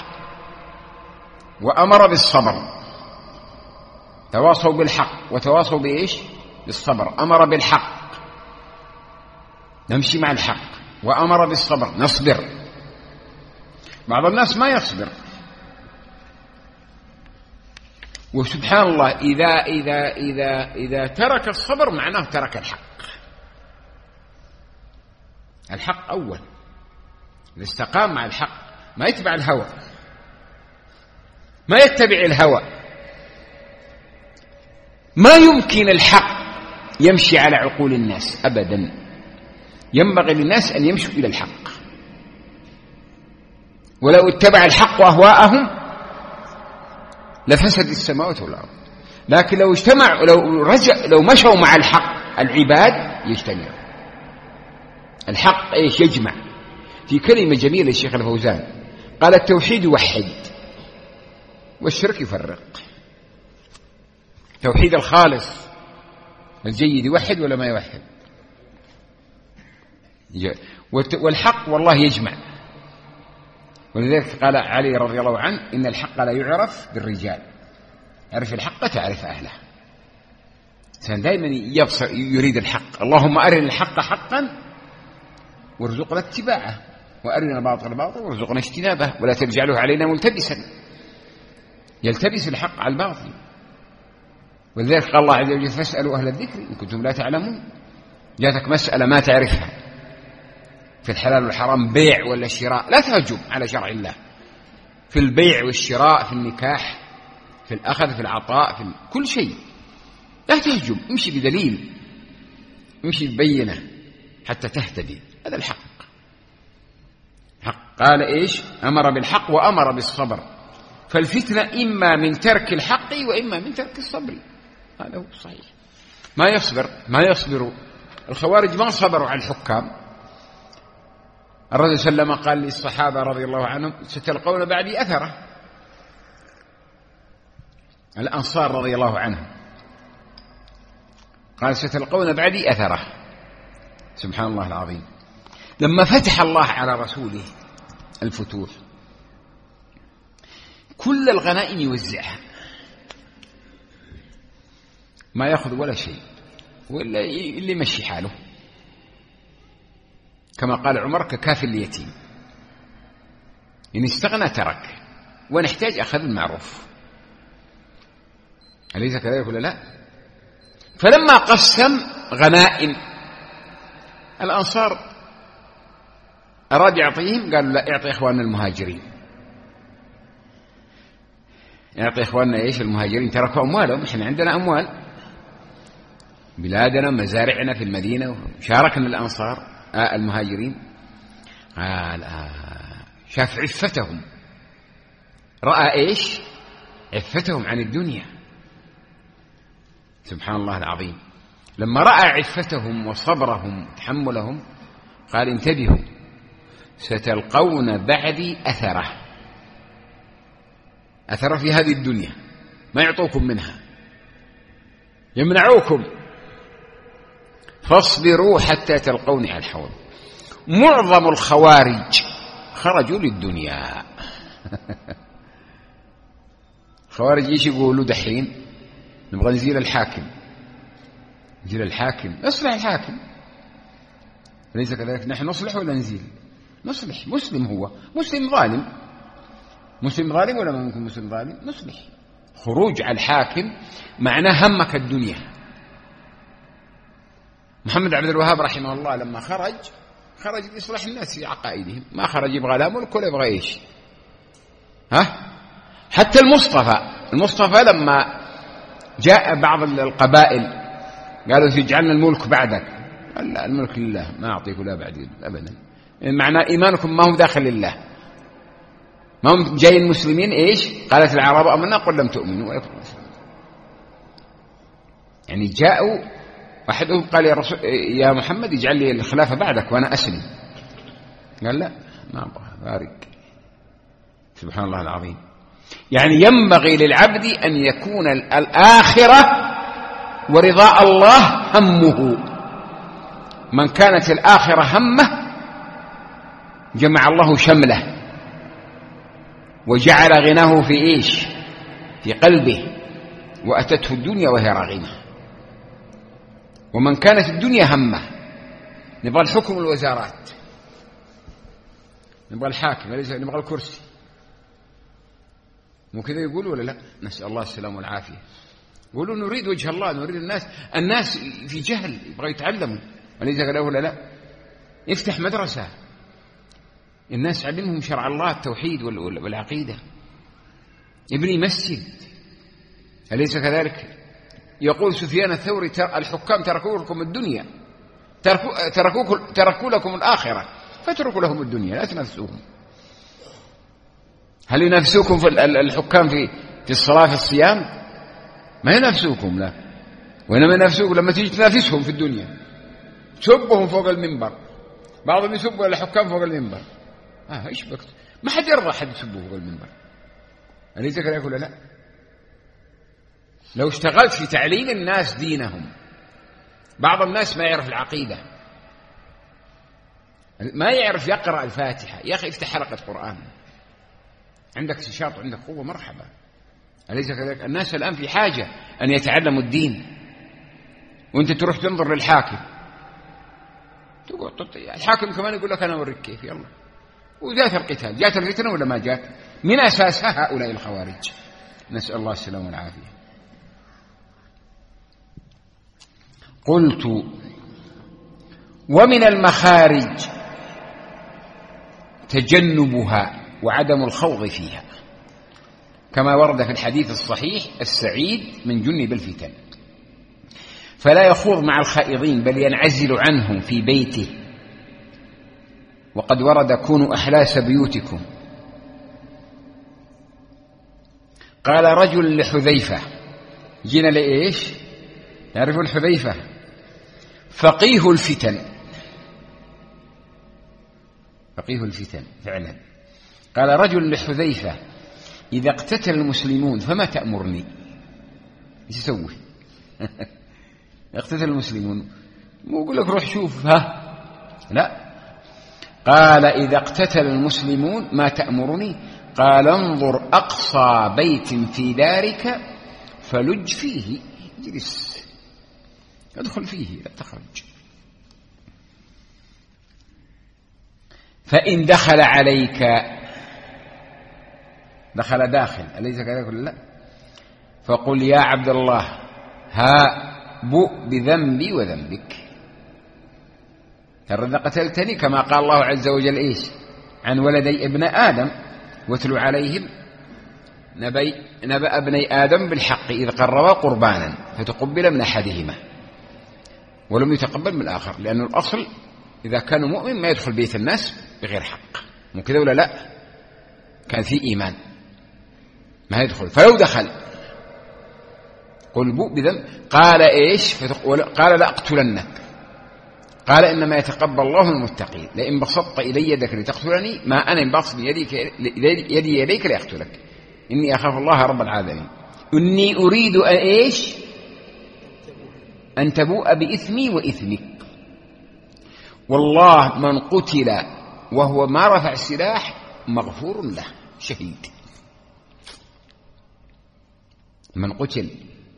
وأمر بالصبر، تواصوا بالحق وتواصوا بإيش؟ بالصبر. أمر بالحق نمشي مع الحق، وأمر بالصبر نصبر. بعض الناس ما يصبر، وسبحان الله إذا إذا إذا إذا ترك الصبر معناه ترك الحق. الحق أول، إذا استقام مع الحق ما يتبع الهوى، ما يتبع الهوى. ما يمكن الحق يمشي على عقول الناس أبدا، ينبغي للناس أن يمشوا إلى الحق. ولو اتبع الحق أهواءهم لفسد السماوات والأرض، لكن لو اجتمعوا لو رجع لو مشوا مع الحق العباد يجتمعوا. الحق ايش؟ يجمع. في كلمة جميلة الشيخ الفوزان قال: التوحيد يوحد والشرك يفرق. توحيد الخالص الجيد يوحد ولا ما يوحد؟ والحق والله يجمع. ولذلك قال علي رضي الله عنه: إن الحق لا يعرف بالرجال، عرف الحق تعرف أهله. كان دائما يبصر يريد الحق. اللهم أرنا الحق حقا وارزقنا اتباعه، وأرنا الباطل باطلا وارزقنا اجتنابه، ولا تجعله علينا ملتبسا. يلتبس الحق على الباطل. ولذلك قال الله عز وجل: فاسألوا أهل الذكر إن كنتم لا تعلمون. جاتك مسألة ما تعرفها في الحلال والحرام، بيع ولا شراء، لا تهجم على شرع الله في البيع والشراء، في النكاح، في الأخذ، في العطاء، في كل شيء. لا تهجم، امشي بدليل، امشي ببينة حتى تهتدي. هذا الحق. حق. قال إيش؟ أمر بالحق وأمر بالصبر. فالفتنة إما من ترك الحق وإما من ترك الصبر. هذا هو صحيح. ما يصبر ما يصبروا الخوارج، ما صبروا على الحكام. الرسول صلى الله عليه وسلم قال للصحابة رضي الله عنهم: ستلقون بعدي أثرة. الأنصار رضي الله عنهم قال: ستلقون بعدي أثرة. سبحان الله العظيم. لما فتح الله على رسوله الفتوح كل الغنائم يوزعها، ما يأخذ ولا شيء، ولا اللي يمشي حاله، كما قال عمر: ككاف اليتيم، إن استغنى ترك، ونحتاج أخذ المعروف. أليس كذلك ولا لا؟ فلما قسم غنائم الأنصار أراد يعطيهم، قالوا: لا، اعطي إخواننا المهاجرين. اعطي إخواننا إيش؟ المهاجرين. تركوا أموالهم، إحنا عندنا أموال، بلادنا، مزارعنا في المدينة، وشاركنا الأنصار آه المهاجرين. قال آه شاف عفتهم، رأى إيش؟ عفتهم عن الدنيا. سبحان الله العظيم. لما رأى عفتهم وصبرهم وتحملهم قال: انتبهوا، ستلقون بعدي أثرة. أثرة في هذه الدنيا، ما يعطوكم منها، يمنعوكم، فاصبروا حتى تلقوني على الحوض. معظم الخوارج خرجوا للدنيا. الخوارج ايش يقولوا دحين؟ نبغى نزيل الحاكم، نزيل الحاكم، اصلح الحاكم. ليس كذلك؟ نحن نصلح ولا نزيل؟ نصلح. مسلم، هو مسلم ظالم، مسلم ظالم ولا ما ممكن مسلم ظالم؟ نصلح. خروج على الحاكم معناه همك الدنيا. محمد عبد الوهاب رحمه الله لما خرج خرج لإصلاح الناس في عقائدهم، ما خرج يبغى لا ملك ولا يبغى ايش. ها؟ حتى المصطفى المصطفى لما جاء بعض القبائل قالوا: تجعلنا الملك بعدك، قال: لا، الملك لله، ما أعطيك لا بعدي أبدا. معنى إيمانكم ما هو داخل لله، ما هم جايين مسلمين. إيش؟ قالت العرب: أمنا قل لم تؤمنوا ولكن مسلمين. يعني جاءوا أحدهم قال يا, رسول يا محمد اجعل لي الخلافة بعدك وأنا أسلم. قال لا ما أبغى فارق. سبحان الله العظيم. يعني ينبغي للعبد أن يكون الآخرة ورضاء الله همه. من كانت الآخرة همه جمع الله شمله وجعل غناه في إيش؟ في قلبه، وأتته الدنيا وهي راغمة. ومن كانت الدنيا همه، نبغى الحكم الوزارات، نبغى الحاكم، نبغى الكرسي، مو كذا يقول ولا لا؟ نسأل الله السلام والعافية. يقولوا نريد وجه الله، نريد الناس الناس في جهل يبغى يتعلموا، وليس كذا ولا لا؟ يفتح مدرسة الناس علمهم شرع الله التوحيد والعقيدة، يبني مسجد، أليس كذلك؟ يقول سفيان الثوري الحكام تركوا لكم الدنيا، تركوا, تركوا, تركوا لكم الآخرة فاتركوا لهم الدنيا لا تنافسوهم. هل ينافسوكم في الحكام في في الصلاة في الصيام؟ ما ينافسوكم لا، وإنما ينافسوكم لما تيجي تنافسهم في الدنيا، تسبهم فوق المنبر. بعضهم يسبوا الحكام فوق المنبر، آه إيش بك؟ ما حد يرضى حد يسبه فوق المنبر، أليس كذلك ولا لا؟ لو اشتغلت في تعليم الناس دينهم، بعض الناس ما يعرف العقيدة، ما يعرف يقرأ الفاتحة، يا أخي افتح حلقة قرآن، عندك نشاط وعندك قوة مرحبا، أليس كذلك؟ الناس الآن في حاجة أن يتعلموا الدين، وأنت تروح تنظر للحاكم، الحاكم كمان يقول لك أنا أوريك كيف، يلا. وجاءت القتال، جاءت الفتنة ولا ما جاءت؟ من أساسها هؤلاء الخوارج، نسأل الله السلامة والعافية. قلت ومن المخارج تجنبها وعدم الخوض فيها، كما ورد في الحديث الصحيح السعيد من جنب الفتن، فلا يخوض مع الخائضين بل ينعزل عنهم في بيته. وقد ورد كونوا أحلاس بيوتكم. قال رجل لحذيفة، جينا لإيش؟ تعرفون حذيفة فقيه الفتن، فقيه الفتن فعلا. قال رجل لحذيفة إذا اقتتل المسلمون فما تأمرني؟ ايش يسوي؟ اقتتل المسلمون مو يقول لك روح شوف ها، لا، قال إذا اقتتل المسلمون ما تأمرني؟ قال انظر أقصى بيت في دارك فلج فيه، اجلس ادخل فيه لا تخرج، فإن دخل عليك، دخل داخل أليس كذلك ولا لا؟ فقل يا عبد الله ها بؤ بذنبي وذنبك، ترى إذا قتلتني كما قال الله عز وجل إيش عن ولدي ابن آدم واتلو عليهم نبي نبأ ابني آدم بالحق إذ قربا قربانا فتقبل من أحدهما ولم يتقبل من الآخر، لأن الأصل إذا كان مؤمن ما يدخل بيت الناس بغير حق، مو كذا ولا لا؟ كان في إيمان ما يدخل، فلو دخل قل بؤ بذنب، قال إيش؟ قال لا أقتلنك، قال إنما يتقبل الله من المتقين، لئن بسطت إلي يدك لتقتلني ما أنا باسط يدي إليك لأقتلك إني أخاف الله رب العالمين، إني أريد أن إيش؟ أن تبوء بإثمي وإثمك، والله من قتل وهو ما رفع السلاح مغفور له شهيد. من قتل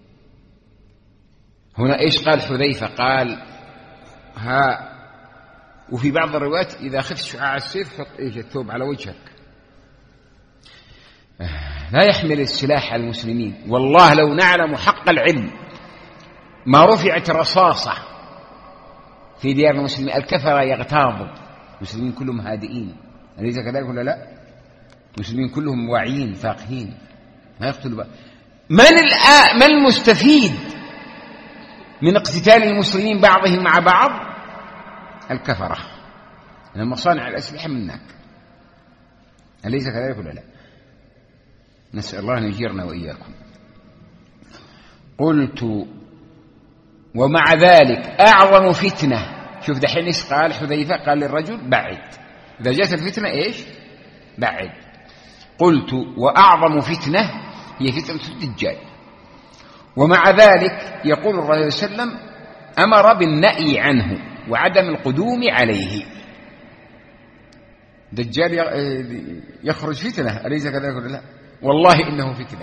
هنا إيش قال حذيفة؟ قال ها، وفي بعض الروايات إذا خفت شعاع السيف حط إيش الثوب على وجهك، لا يحمل السلاح على المسلمين. والله لو نعلم حق العلم ما رفعت رصاصة في ديار المسلمين، الكفرة يغتاظوا، المسلمين كلهم هادئين، أليس كذلك ولا لا؟ المسلمين كلهم واعيين فاقهين ما يقتلوا. من من المستفيد من اقتتال المسلمين بعضهم مع بعض؟ الكفرة، لأن مصانع الأسلحة منك، أليس كذلك ولا لا؟ نسأل الله أن يجيرنا وإياكم. قلت ومع ذلك أعظم فتنة. شوف دحين إيش قال حذيفة؟ قال للرجل بعد، إذا جاءت الفتنة إيش؟ بعد. قلت وأعظم فتنة هي فتنة الدجال. ومع ذلك يقول الرسول صلى الله عليه وسلم أمر بالنأي عنه وعدم القدوم عليه. دجال يخرج فتنة، أليس كذلك ولا لا؟ والله إنه فتنة.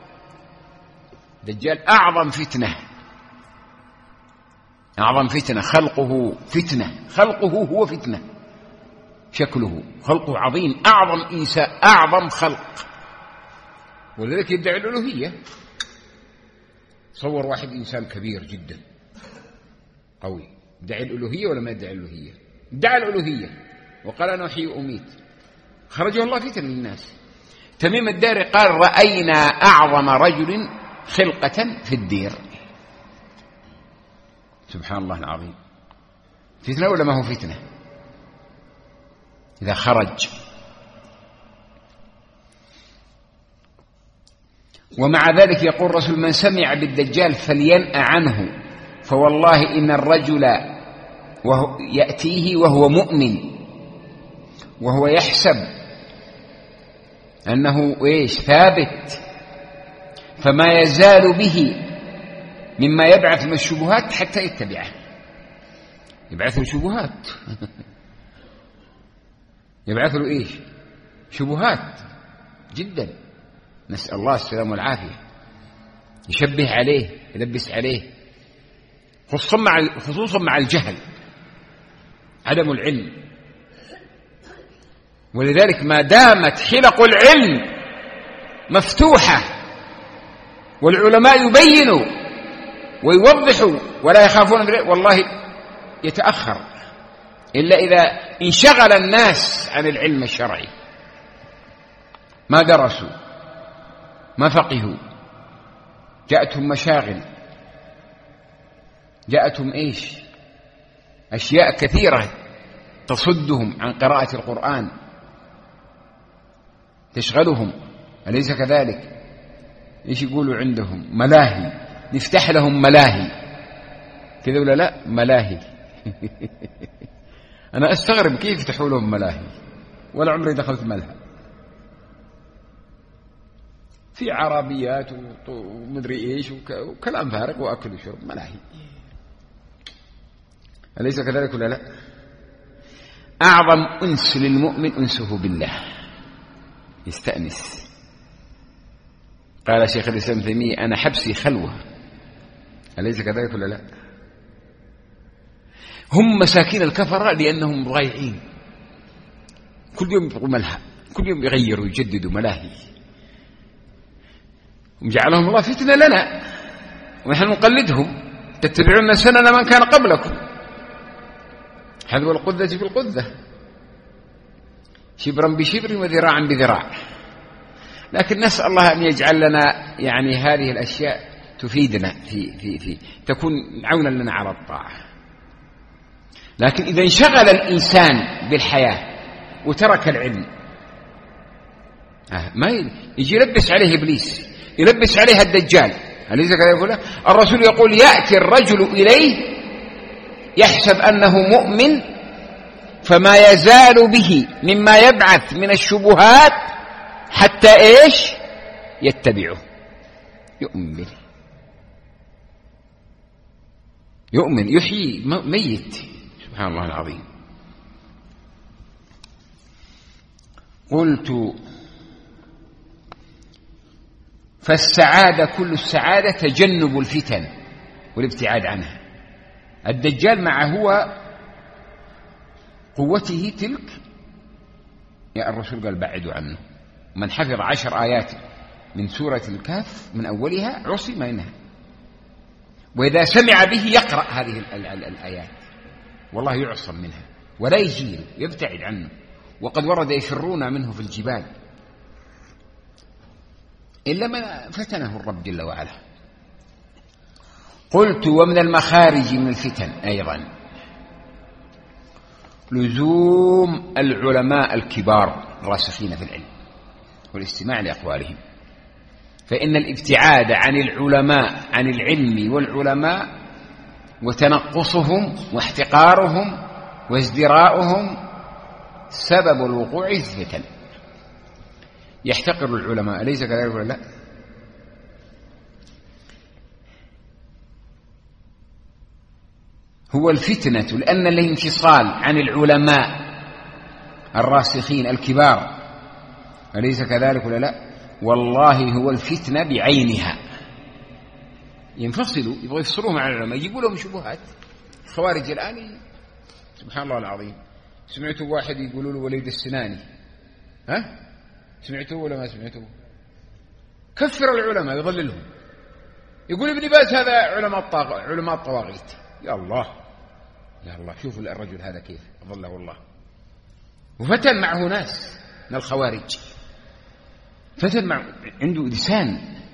دجال أعظم فتنة، أعظم فتنة، خلقه فتنة، خلقه هو فتنة، شكله خلقه عظيم، أعظم إنسان، أعظم خلق، ولذلك يدعي الألوهية. صور واحد إنسان كبير جدا قوي، يدعي الألوهية ولا ما يدعي الألوهية؟ ادعى الألوهية وقال أنا أحيي وأميت، خرجه الله فتنة للناس. تميم الداري قال رأينا أعظم رجل خلقة في الدير. سبحان الله العظيم. فتنة ولا ما هو فتنة إذا خرج؟ ومع ذلك يقول الرسول من سمع بالدجال فلينأ عنه، فوالله إن الرجل وهو يأتيه وهو مؤمن وهو يحسب أنه إيش ثابت، فما يزال به مما يبعث من الشبهات حتى يتبعه. يبعث له شبهات يبعث له إيش؟ شبهات جدا، نسأل الله السلام والعافية. يشبه عليه، يلبس عليه، خصوصا مع خصوصا مع الجهل، عدم العلم. ولذلك ما دامت حلق العلم مفتوحة والعلماء يبينوا ويوضحوا ولا يخافون، والله يتأخر إلا إذا انشغل الناس عن العلم الشرعي، ما درسوا، ما فقهوا، جاءتهم مشاغل، جاءتهم إيش؟ أشياء كثيرة تصدهم عن قراءة القرآن، تشغلهم، أليس كذلك؟ إيش يقولوا عندهم؟ ملاهي، نفتح لهم ملاهي كذا ولا لا؟ ملاهي أنا أستغرب كيف يفتحوا لهم ملاهي، ولا عمري دخلت ملهى. في عربيات ومدري إيش وكلام فارغ وأكل وشرب، ملاهي، أليس كذلك ولا لا؟ أعظم أنس للمؤمن أنسه بالله، يستأنس. قال شيخ الإسلام ابن تيمية أنا حبسي خلوة، أليس كذلك ولا لا؟ هم مساكين الكفرة لأنهم ضايعين، كل يوم يبقوا ملهى، كل يوم يغيروا ويجددوا ملاهي، وجعلهم الله فتنة لنا ونحن نقلدهم. تتبعون سنن من كان قبلكم، حذو القذة بالقذة، شبرا بشبر وذراعا بذراع. لكن نسأل الله أن يجعل لنا يعني هذه الأشياء تفيدنا في في في تكون عونا لنا على الطاعة. لكن إذا انشغل الإنسان بالحياة وترك العلم، آه ما يجي يلبس عليه إبليس، يلبس عليها الدجال، أليس كذا يقول؟ الرسول يقول يأتي الرجل إليه يحسب أنه مؤمن فما يزال به مما يبعث من الشبهات حتى إيش؟ يتبعه، يؤمن به، يؤمن، يحيي ميت. سبحان الله العظيم. قلت فالسعادة كل السعادة تجنب الفتن والابتعاد عنها. الدجال مع هو قوته تلك، يا الرسول قال بعدوا عنه. من حفظ عشر آيات من سورة الكهف من أولها عصم منها، وإذا سمع به يقرأ هذه الآيات والله يعصم منها ولا يجيل، يبتعد عنه. وقد ورد يفرون منه في الجبال إلا من فتنه الرب جل وعلا. قلت ومن المخارج من الفتن أيضا لزوم العلماء الكبار الراسخين في العلم والاستماع لأقوالهم، فإن الابتعاد عن العلماء عن العلم والعلماء وتنقصهم واحتقارهم وازدراؤهم سبب الوقوع في الفتن. يحتقر العلماء، أليس كذلك ولا لا؟ هو الفتنة، لأن الانفصال عن العلماء الراسخين الكبار، أليس كذلك ولا لا؟ والله هو الفتنة بعينها. ينفصلوا، يبغوا يفصلوهم عن العلماء، يجيبوا لهم شبهات. الخوارج الآن سبحان الله العظيم، سمعتوا واحد يقولوا له وليد السناني، ها؟ سمعتوه ولا ما سمعتوه؟ كفر العلماء يضللهم، يقول ابن باز هذا علماء الطاغ... علماء الطواغيت. يا الله يا الله، شوفوا الرجل هذا كيف أضله الله. وفتن معه ناس من الخوارج، فتن معه، عنده لسان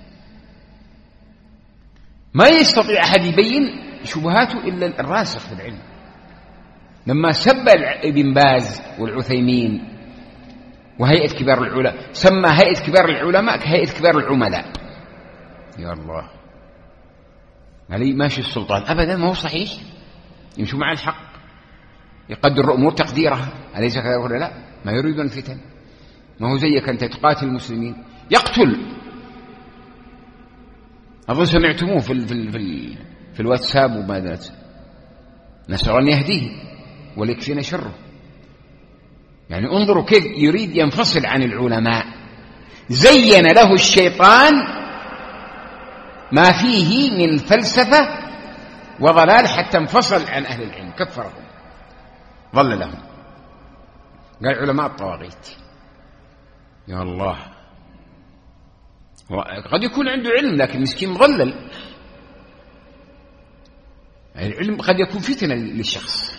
ما يستطيع أحد يبين شبهاته إلا الراسخ في العلم. لما سب ابن باز والعثيمين وهيئة كبار العلماء، سمى هيئة كبار العلماء كهيئة كبار العملاء. يا الله، علي ماشي السلطان أبدا، ما هو صحيح، يمشوا مع الحق، يقدر الأمور تقديرها، أليس كذلك ولا لا؟ ما يريدون الفتن، ما هو زيك أنت تقاتل المسلمين، يقتل. أظن سمعتموه في ال في ال في, ال في الواتساب وماذا، نسأل أن يهديه وليكفينا شره. يعني انظروا كيف يريد ينفصل عن العلماء، زين له الشيطان ما فيه من فلسفة وضلال حتى انفصل عن أهل العلم، كفرهم، ضل لهم، قال علماء الطواغيت. يا الله، قد يكون عنده علم لكن مسكين مضلل. العلم قد يكون فتنة للشخص.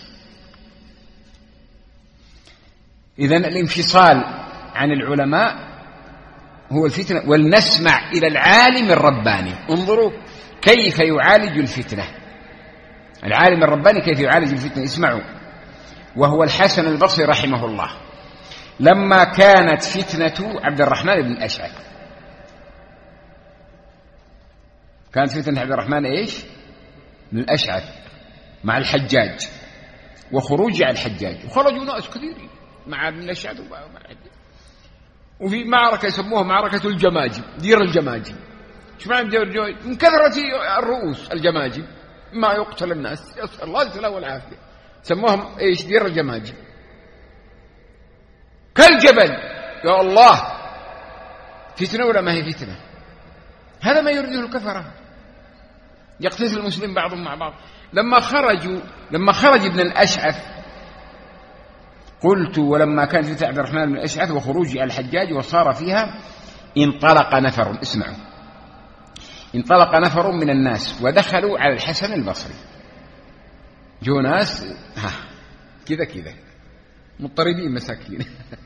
إذن الانفصال عن العلماء هو الفتنة. ولنسمع إلى العالم الرباني، انظروا كيف يعالج الفتنة، العالم الرباني كيف يعالج الفتنة. اسمعوا، وهو الحسن البصري رحمه الله، لما كانت فتنة عبد الرحمن بن الأشعث، كانت فتنة عبد الرحمن إيش؟ بن الأشعث مع الحجاج وخروج على الحجاج، وخرجوا ناس كثيرين مع ابن الأشعث ومع الحجاج، وفي معركة يسموها معركة الجماجم، دير الجماجم. شو معنى دير الجماجم؟ من كثرة الرؤوس الجماجم ما يقتل الناس، يسأل الله السلامة والعافية، سموهم إيش؟ دير الجماجم، كالجبل. يا الله، فتنة ولا ما هي فتنة؟ هذا ما يريده الكفرة، يقتتل المسلمين بعضهم مع بعض. لما خرجوا لما خرج ابن الأشعث، قلت ولما كان فتنة عبد الرحمن بن الأشعث وخروج على الحجاج وصار فيها، انطلق نفر، اسمعوا، انطلق نفر من الناس ودخلوا على الحسن البصري. جو ناس ها كذا كذا مضطربين مساكين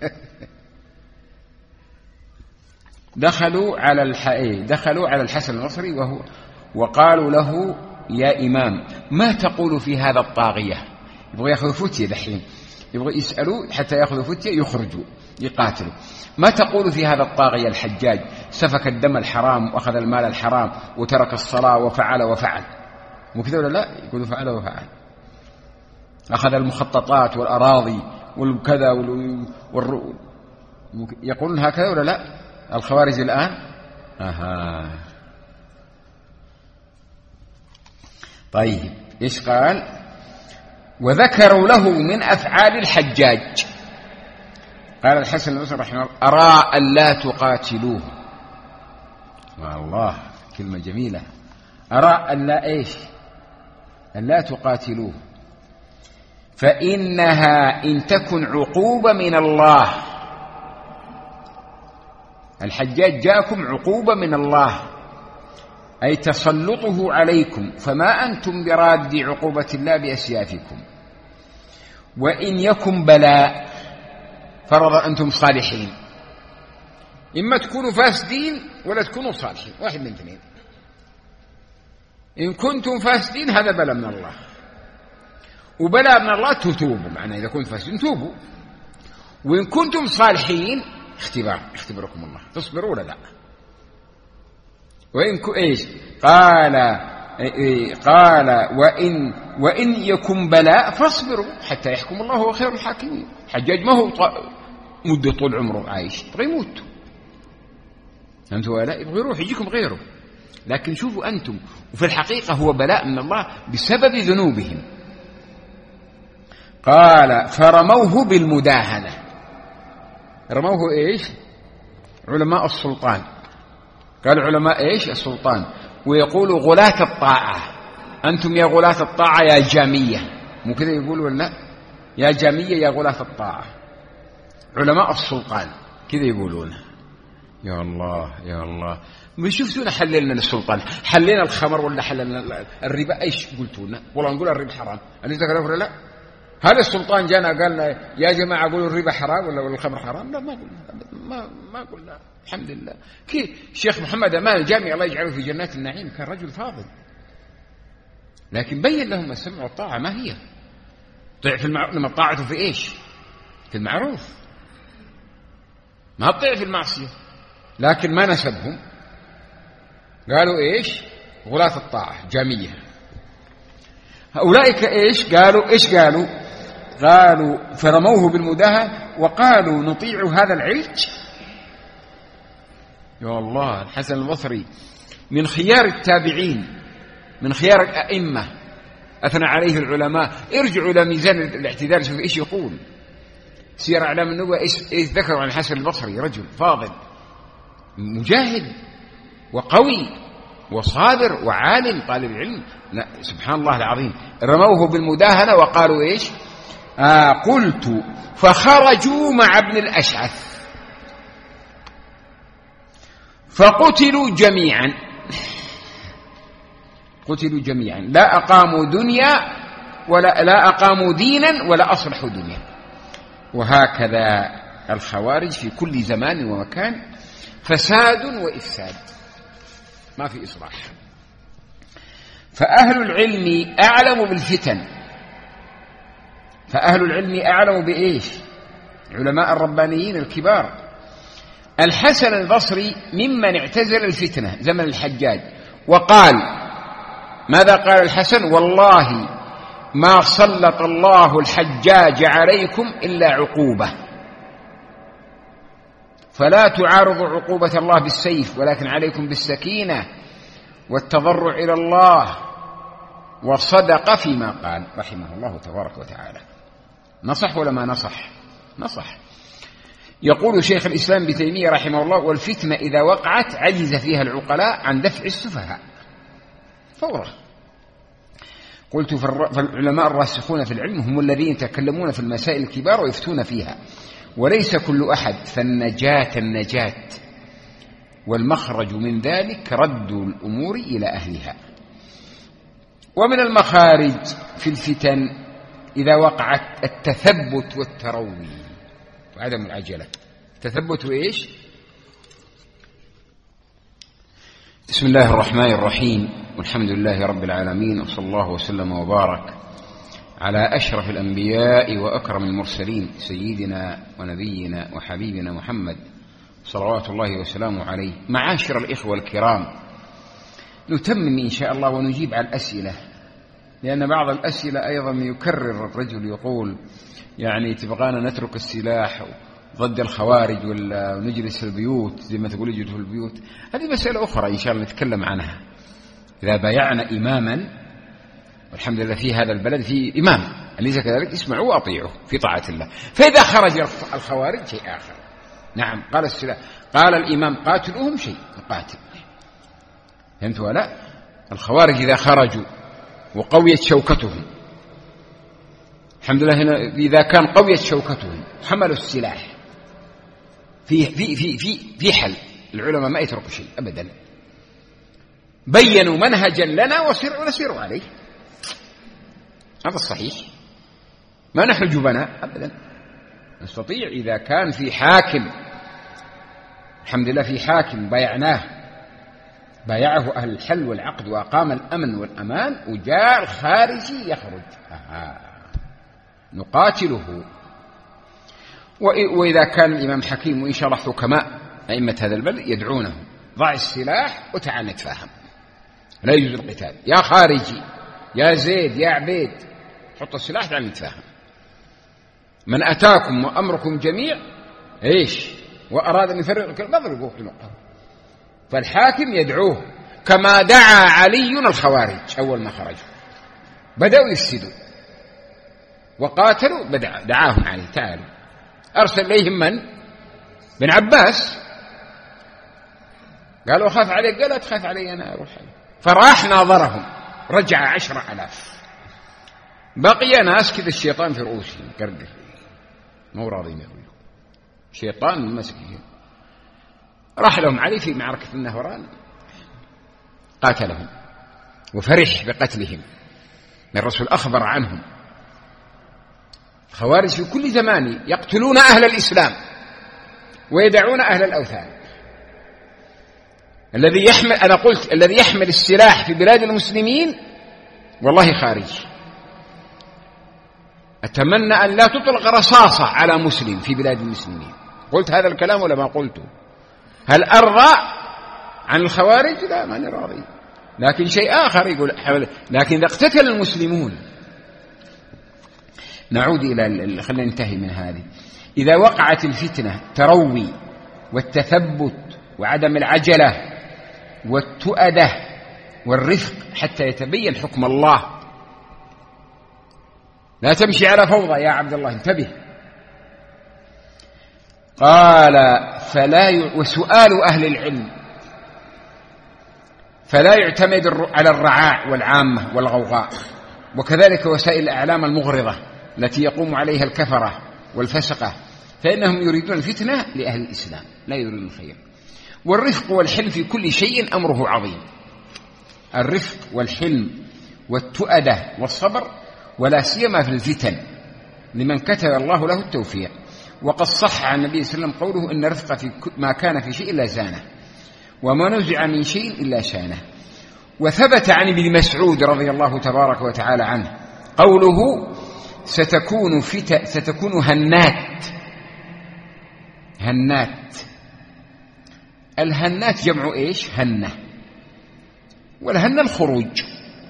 دخلوا على الحائي دخلوا على الحسن البصري وهو وقالوا له: يا إمام، ما تقول في هذا الطاغية؟ يبغوا يأخذوا فتية دحين، يبغوا يسألوا حتى يأخذوا فتية يخرجوا يقاتلوا. ما تقول في هذا الطاغية الحجاج؟ سفك الدم الحرام وأخذ المال الحرام وترك الصلاة وفعل وفعل. مو كذا ولا لا؟ يقولوا فعل وفعل، أخذ المخططات والأراضي والكذا والر... يقولون هكذا ولا لا الخوارج الآن؟ أها. طيب، إيش قال؟ وذكروا له من أفعال الحجاج. قال الحسن البصري رحمه الله: أرى أن لا تقاتلوه. والله كلمة جميلة، أرى أن لا إيش؟ أن لا تقاتلوه، فإنها إن تكن عقوبة من الله. الحجاج جاءكم عقوبة من الله، أي تسلطه عليكم، فما أنتم براد عقوبة الله بأسيافكم. وإن يكن بلاء، فرض أنتم صالحين، إما تكونوا فاسدين ولا تكونوا صالحين، واحد من اثنين. إن كنتم فاسدين هذا بلاء من الله، وبلاء من الله تتوبوا، معنى إذا كنتم فاسدين توبوا. وإن كنتم صالحين اختبار، اختبركم الله، تصبروا ولا لا. وإن كو إيش قال قال وإن, وإن يكن بلاء فاصبروا حتى يحكم الله هو خير الحاكمين. حجاج ما هو مدة طول عمره عايش، يبغى يموت، أنتم ولا يبغى يروح يجيكم غيره. لكن شوفوا أنتم، وفي الحقيقة هو بلاء من الله بسبب ذنوبهم. قال فرموه بالمداهنة. رموه إيش؟ علماء السلطان، قال علماء إيش؟ السلطان. ويقولوا غلاة الطاعة، أنتم يا غلاة الطاعة يا جامية، مو كذا يقولوا ولا؟ يا جامية يا غلاة الطاعة، علماء السلطان كذا يقولون. يا الله يا الله، ما شفتونا حللنا للسلطان، حللنا الخمر ولا حللنا الربا؟ ايش قلتونا؟ والله نقول الربا حرام، أليس كذا ولا لا؟ هل السلطان جانا قالنا يا جماعة قولوا الربا حرام ولا الخمر حرام؟ لا ما قلنا، ما ما قلنا. الحمد لله. كيف الشيخ محمد أمان الجامعي الله يجعله في جنات النعيم كان رجل فاضل، لكن بين لهم السمع والطاعة ما هي. طيع في المعروف، لما طاعته في ايش؟ في المعروف، ما طيع في المعصية. لكن ما نسبهم، قالوا ايش؟ غلاة الطاعة جامية. أولئك ايش قالوا؟ ايش قالوا؟ قالوا فرموه بالمداهنة وقالوا نطيع هذا العلج. يا الله، الحسن البصري من خيار التابعين، من خيار الأئمة، أثنى عليه العلماء. ارجعوا إلى ميزان الاعتدال شوف ايش يقول. سير أعلام النبوة ايش, إيش ذكروا عن الحسن البصري؟ رجل فاضل مجاهد وقوي وصابر وعالم طالب علم. لا سبحان الله العظيم. رموه بالمداهنة وقالوا ايش؟ آه قلت فخرجوا مع ابن الأشعث فقتلوا جميعا، قتلوا جميعا، لا أقاموا دنيا ولا لا أقاموا دينا ولا أصلحوا دنيا. وهكذا الخوارج في كل زمان ومكان، فساد وإفساد، ما في إصلاح. فأهل العلم أعلم بالفتن، فأهل العلم أعلم بإيش؟ علماء الربانيين الكبار. الحسن البصري ممن اعتزل الفتنة زمن الحجاج، وقال ماذا قال الحسن؟ والله ما سلط الله الحجاج عليكم إلا عقوبة، فلا تعارضوا عقوبة الله بالسيف، ولكن عليكم بالسكينة والتضرع إلى الله، وصدق فيما قال رحمه الله تبارك وتعالى. نصح ولا ما نصح؟ نصح. يقول شيخ الإسلام ابن تيمية رحمه الله: والفتنة إذا وقعت عجز فيها العقلاء عن دفع السفهاء فورا. قلت فالعلماء الراسخون في العلم هم الذين يتكلمون في المسائل الكبار ويفتون فيها، وليس كل أحد، فالنجاة النجاة، والمخرج من ذلك رد الأمور إلى أهلها. ومن المخارج في الفتن إذا وقعت التثبت والتروي وعدم العجلة. تثبت وإيش؟ بسم الله الرحمن الرحيم، والحمد لله رب العالمين، وصلى الله وسلم وبارك على أشرف الأنبياء وأكرم المرسلين سيدنا ونبينا وحبيبنا محمد صلوات الله وسلامه عليه. معاشر الإخوة الكرام، نتمم إن شاء الله ونجيب على الأسئلة، لأن بعض الأسئلة أيضا يكرر الرجل يقول يعني تبغانا نترك السلاح ضد الخوارج ولا نجلس في البيوت زي ما تقول يجلسوا في البيوت. هذه مسألة أخرى إن شاء الله نتكلم عنها. إذا بايعنا إماما، والحمد لله في هذا البلد في إمام أليس كذلك، اسمعوا وأطيعوا في طاعة الله. فإذا خرج الخوارج شيء آخر. نعم، قال السلاح، قال الإمام قاتلوهم شيء نقاتل. فهمت ولا؟ الخوارج إذا خرجوا وقويت شوكتهم، الحمد لله هنا إذا كان قويت شوكتهم حملوا السلاح في في في في في حل. العلماء ما يتركوا شيء أبدا، بينوا منهجا لنا وسر ونسير عليه. هذا الصحيح، ما نحن جبناء أبدا، نستطيع إذا كان في حاكم. الحمد لله في حاكم بايعناه، بايعه أهل الحل والعقد وأقام الأمن والأمان، وجاء الخارجي يخرج آه. نقاتله. وإذا كان الإمام حكيم، وإن شاء الله حكماء أئمة هذا البلد يدعونه ضع السلاح وتعال نتفاهم. لا يجوز القتال، يا خارجي يا زيد يا عبيد حط السلاح تعال نتفاهم. من أتاكم وأمركم جميع إيش وأراد أن يفرق الكلمة اضربوه في نقطة. فالحاكم يدعوه كما دعا علي الخوارج أول ما خرجوا بدأوا يفسدوا وقاتلوا، بدأ دعاهم علي تعالوا، أرسل إليهم من؟ بن عباس، قالوا أخاف عليك، قال لا تخاف علي أنا أروح علي. فراح ناظرهم رجع عشرة ألاف، بقي ناس كذا الشيطان في رؤوسهم قردل مو راضين يقولوا شيطان مسكين. راح لهم علي في معركة النهران قاتلهم وفرح بقتلهم، الرسول أخبر عنهم. الخوارج في كل زمان يقتلون أهل الإسلام ويدعون أهل الأوثان. الذي يحمل أنا قلت الذي يحمل السلاح في بلاد المسلمين والله خارج. أتمنى أن لا تطلق رصاصة على مسلم في بلاد المسلمين. قلت هذا الكلام ولا ما قلته؟ هل أرضى عن الخوارج؟ لا ماني راضي، لكن شيء آخر يقول لكن إذا اقتتل المسلمون. نعود إلى خلينا ننتهي من هذه. إذا وقعت الفتنة تروي والتثبت وعدم العجلة والتؤدة والرفق حتى يتبين حكم الله. لا تمشي على فوضى يا عبد الله، انتبه. قال فلا ي... وسؤال أهل العلم فلا يعتمد على الرعاع والعامة والغوغاء، وكذلك وسائل الأعلام المغرضة التي يقوم عليها الكفرة والفسقة، فإنهم يريدون الفتنة لأهل الإسلام لا يريدون الخير. والرفق والحلم في كل شيء أمره عظيم، الرفق والحلم والتؤدة والصبر، ولا سيما في الفتن لمن كتب الله له التوفيق. وقد صح عن النبي صلى الله عليه وسلم قوله إن الرفق في ما كان في شيء إلا زانه وما نزع من شيء إلا شانه. وثبت عن ابن مسعود رضي الله تبارك وتعالى عنه قوله ستكون, فت... ستكون هنات. هنات الهنات جمع إيش؟ هنة، والهنة الخروج،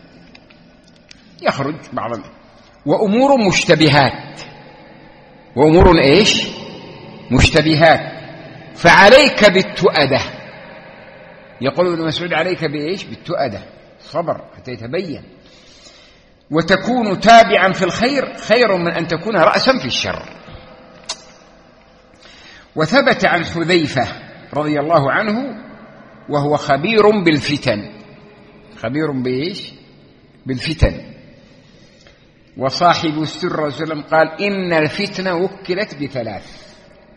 يخرج بعض. وأمور مشتبهات، وأمور إيش؟ مشتبهات، فعليك بالتؤدة. يقول ابن مسعود عليك بإيش؟ بالتؤدة، صبر حتى يتبين. وتكون تابعا في الخير خير من أن تكون رأسا في الشر. وثبت عن حذيفة رضي الله عنه وهو خبير بالفتن، خبير بإيش؟ بالفتن. وصاحب السر وسلم قال إن الفتنة وكلت بثلاث،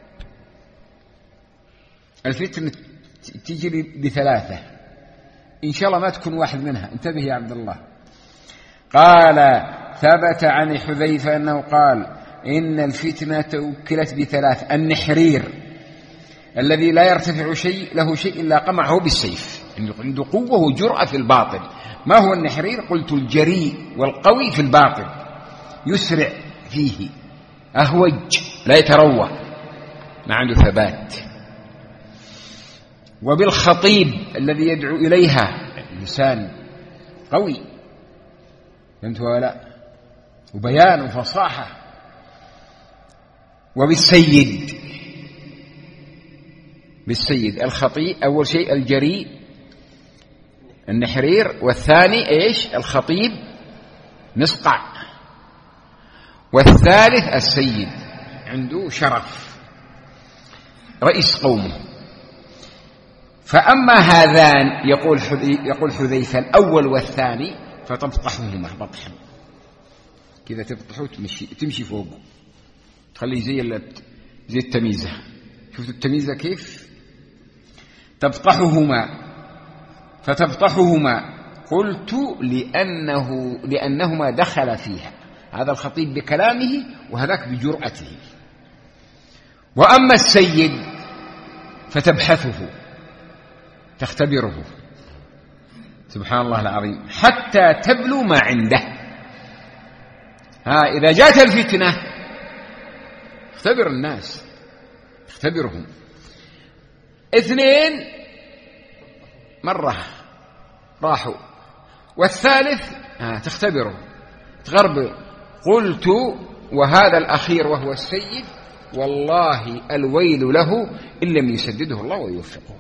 الفتنة تجري بثلاثة، إن شاء الله ما تكون واحد منها، انتبه يا عبد الله. قال ثبت عن حذيفة أنه قال إن الفتنة وكلت بثلاث: النحرير الذي لا يرتفع شيء له شيء إلا قمعه بالسيف، عنده قوة وجرأة في الباطل. ما هو النحرير؟ قلت الجريء والقوي في الباطل، يسرع فيه، أهوج، لا يتروى، ما عنده ثبات. وبالخطيب الذي يدعو إليها، لسان قوي، فهمت ولا؟ وبيان وفصاحة. وبالسيد، بالسيد الخطيب، أول شيء الجريء النحرير، والثاني إيش؟ الخطيب مسقع، والثالث السيد عنده شرف، رئيس قومه. فأما هذان يقول يقول حذيفة الأول والثاني فتبطحهما بطحا كذا، تبطحه تمشي تمشي فوقه، تخليه زي زي التميزة. شفتوا التميزة كيف؟ تبطحهما فتبطحهما. قلت لأنه لأنهما دخل فيها، هذا الخطيب بكلامه وهذاك بجرأته. وأما السيد فتبحثه، تختبره، سبحان الله العظيم، حتى تبلو ما عنده. ها إذا جاءت الفتنة اختبر الناس، اختبرهم. اثنين مرة راحوا والثالث آه تختبره تغرب، قلت وهذا الأخير وهو السيد والله الويل له إن لم يسدده الله ويوفقه.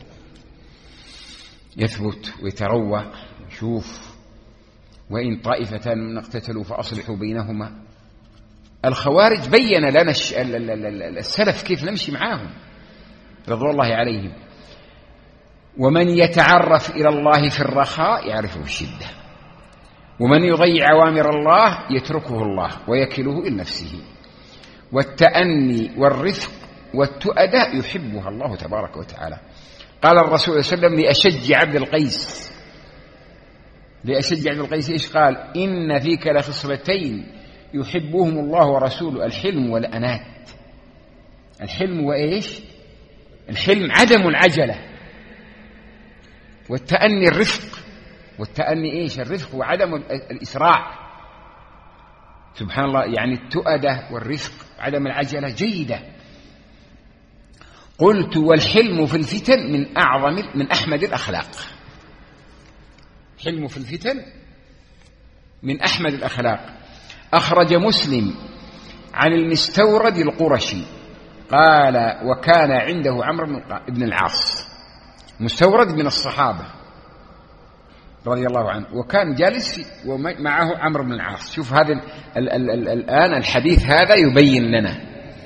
يثبت ويتروى يشوف وإن طائفتان اقتتلوا فأصلحوا بينهما. الخوارج بين لنا السلف كيف نمشي معاهم رضوان الله عليهم. ومن يتعرف إلى الله في الرخاء يعرفه الشدة، ومن يضيع أوامر الله يتركه الله ويكله إلى نفسه. والتأني والرفق والتؤدة يحبها الله تبارك وتعالى. قال الرسول صلى الله عليه وسلم لأشج عبد القيس لأشج عبد القيس إيش قال؟ إن فيك لخصلتين يحبهم الله ورسوله، الحلم والأنات. الحلم وإيش؟ الحلم عدم العجلة، والتأني الرفق. والتأني إيش؟ الرفق وعدم الإسراع. سبحان الله، يعني التؤدة والرفق عدم العجلة جيدة. قلت والحلم في الفتن من أعظم من أحمد الأخلاق. حلم في الفتن من أحمد الأخلاق. أخرج مسلم عن المستورد القرشي قال وكان عنده عمرو بن العاص. مستورد من الصحابة رضي الله عنه، وكان جالس ومعه عمرو بن العاص. شوف هذا ال ال ال الآن الحديث هذا يبين لنا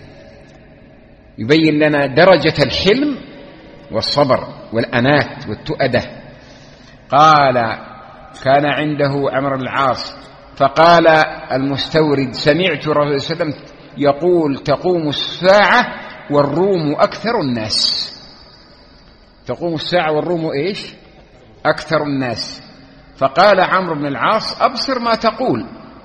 يبين لنا درجة الحلم والصبر والأنات والتؤدة. قال كان عنده عمرو بن العاص فقال المستورد سمعت رسول صلى الله عليه وسلم يقول تقوم الساعة والروم أكثر الناس. تقوم الساعة والروم إيش؟ أكثر الناس. فقال عمرو بن العاص أبصر ما تقول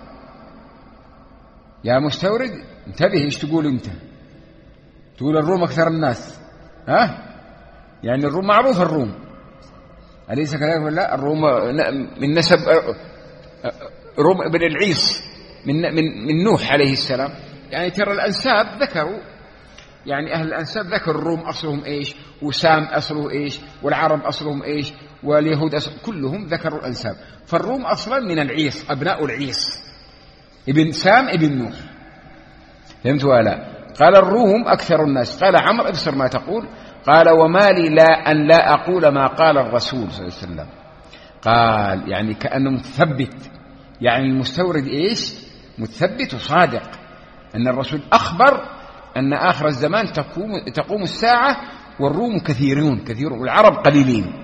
يا مستورد، انتبه إيش تقول أنت؟ تقول الروم أكثر الناس، ها؟ يعني الروم معروف، الروم أليس كذلك ولا؟ الروم من نسب روم بن العيص من من من نوح عليه السلام. يعني ترى الأنساب ذكروا، يعني أهل الأنساب ذكر الروم أصلهم إيش، وسام أصله إيش، والعرب أصلهم إيش، واليهود أصل كلهم ذكروا الأنساب. فالروم أصلا من العيص، أبناء العيص، ابن سام ابن نوح. فهمت ولا؟ قال الروم أكثر الناس. قال عمرو ابصر ما تقول. قال وما لي لا أن لا أقول ما قال الرسول صلى الله عليه وسلم. قال يعني كأنه متثبت، يعني المستورد إيش؟ متثبت وصادق، أن الرسول أخبر أن آخر الزمان تقوم, تقوم الساعة والروم كثيرون كثيرون والعرب قليلين.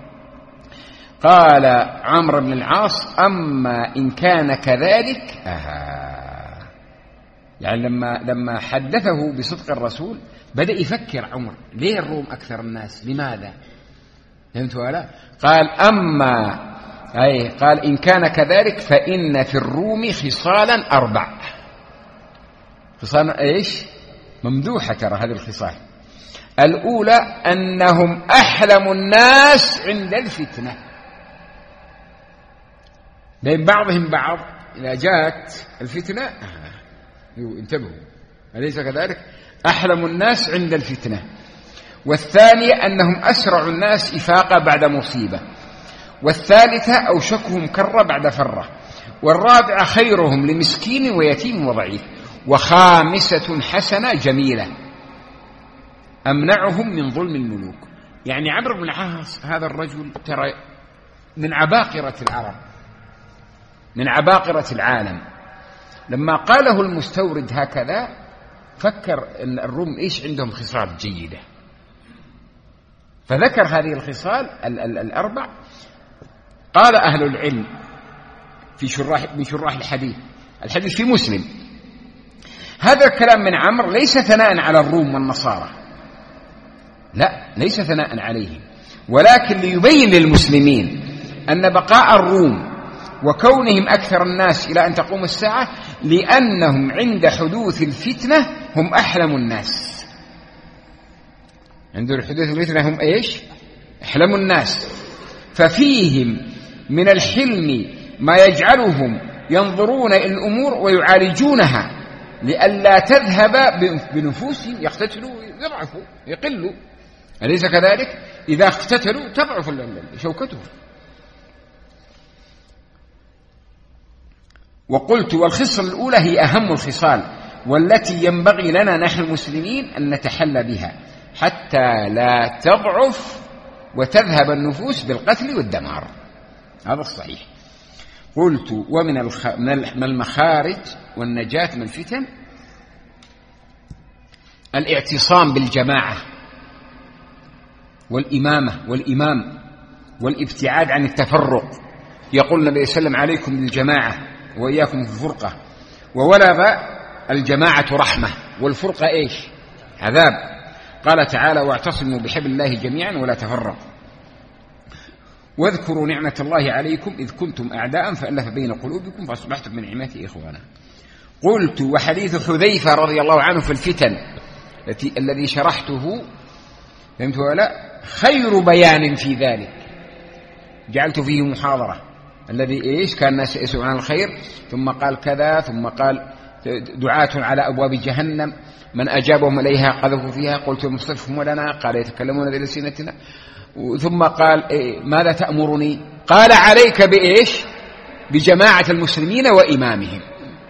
قال عمرو بن العاص أما إن كان كذلك آه. يعني لما, لما حدثه بصدق الرسول بدأ يفكر عمر ليه الروم أكثر الناس، لماذا؟ فهمت ولا؟ قال أما أي قال إن كان كذلك فإن في الروم خصالا أربع. خصال إيش؟ ممدوحة ترى هذه الخصال. الأولى أنهم أحلم الناس عند الفتنة، بين بعضهم بعض إذا جاءت الفتنة آه. انتبهوا، أليس كذلك؟ أحلم الناس عند الفتنة. والثانية أنهم أسرع الناس إفاقة بعد مصيبة. والثالثة أوشكهم كرة بعد فرة. والرابعة خيرهم لمسكين ويتيم وضعيف. وخامسة حسنة جميلة أمنعهم من ظلم الملوك. يعني عمرو بن العاص هذا الرجل ترى من عباقرة العرب، من عباقرة العالم. لما قاله المستورد هكذا فكر أن الروم إيش عندهم خصال جيدة، فذكر هذه الخصال ال ال الأربع. قال أهل العلم في شراح من شراح الحديث، الحديث في مسلم، هذا الكلام من عمرو ليس ثناء على الروم والنصارى، لا ليس ثناء عليهم، ولكن ليبين للمسلمين أن بقاء الروم وكونهم أكثر الناس إلى أن تقوم الساعة لأنهم عند حدوث الفتنة هم أحلم الناس. عند حدوث الفتنة هم إيش؟ أحلم الناس. ففيهم من الحلم ما يجعلهم ينظرون إلى الأمور ويعالجونها لئلا تذهب بنفوسهم، يقتتلوا يضعفوا يقلوا، أليس كذلك؟ إذا اقتتلوا تضعف شوكتهم. وقلت والخصال الأولى هي أهم الخصال والتي ينبغي لنا نحن المسلمين أن نتحلى بها حتى لا تضعف وتذهب النفوس بالقتل والدمار. هذا الصحيح. قلت ومن من المخارج والنجاة من الفتن الاعتصام بالجماعة والإمامة والإمام والابتعاد عن التفرق. يقول النبي صلى الله عليه وسلم عليكم بالجماعة وإياكم في الفرقة، وولغ الجماعة رحمة والفرقة إيش؟ عذاب. قال تعالى واعتصموا بحبل الله جميعا ولا تفرقوا. واذكروا نعمة الله عليكم إذ كنتم أعداء فألف بين قلوبكم فأصبحتم من نعمته إخوانا. قلت وحديث حذيفة رضي الله عنه في الفتن التي الذي شرحته فهمت ولا خير بيان في ذلك، جعلت فيه محاضرة الذي إيش كان الناس يسألون عن الخير ثم قال كذا ثم قال دعاة على أبواب جهنم من أجابهم إليها قذفوا فيها قلت مصطفهم لنا قال يتكلمون بلسنتنا ثم قال إيه ماذا تأمرني قال عليك بإيش بجماعة المسلمين وإمامهم.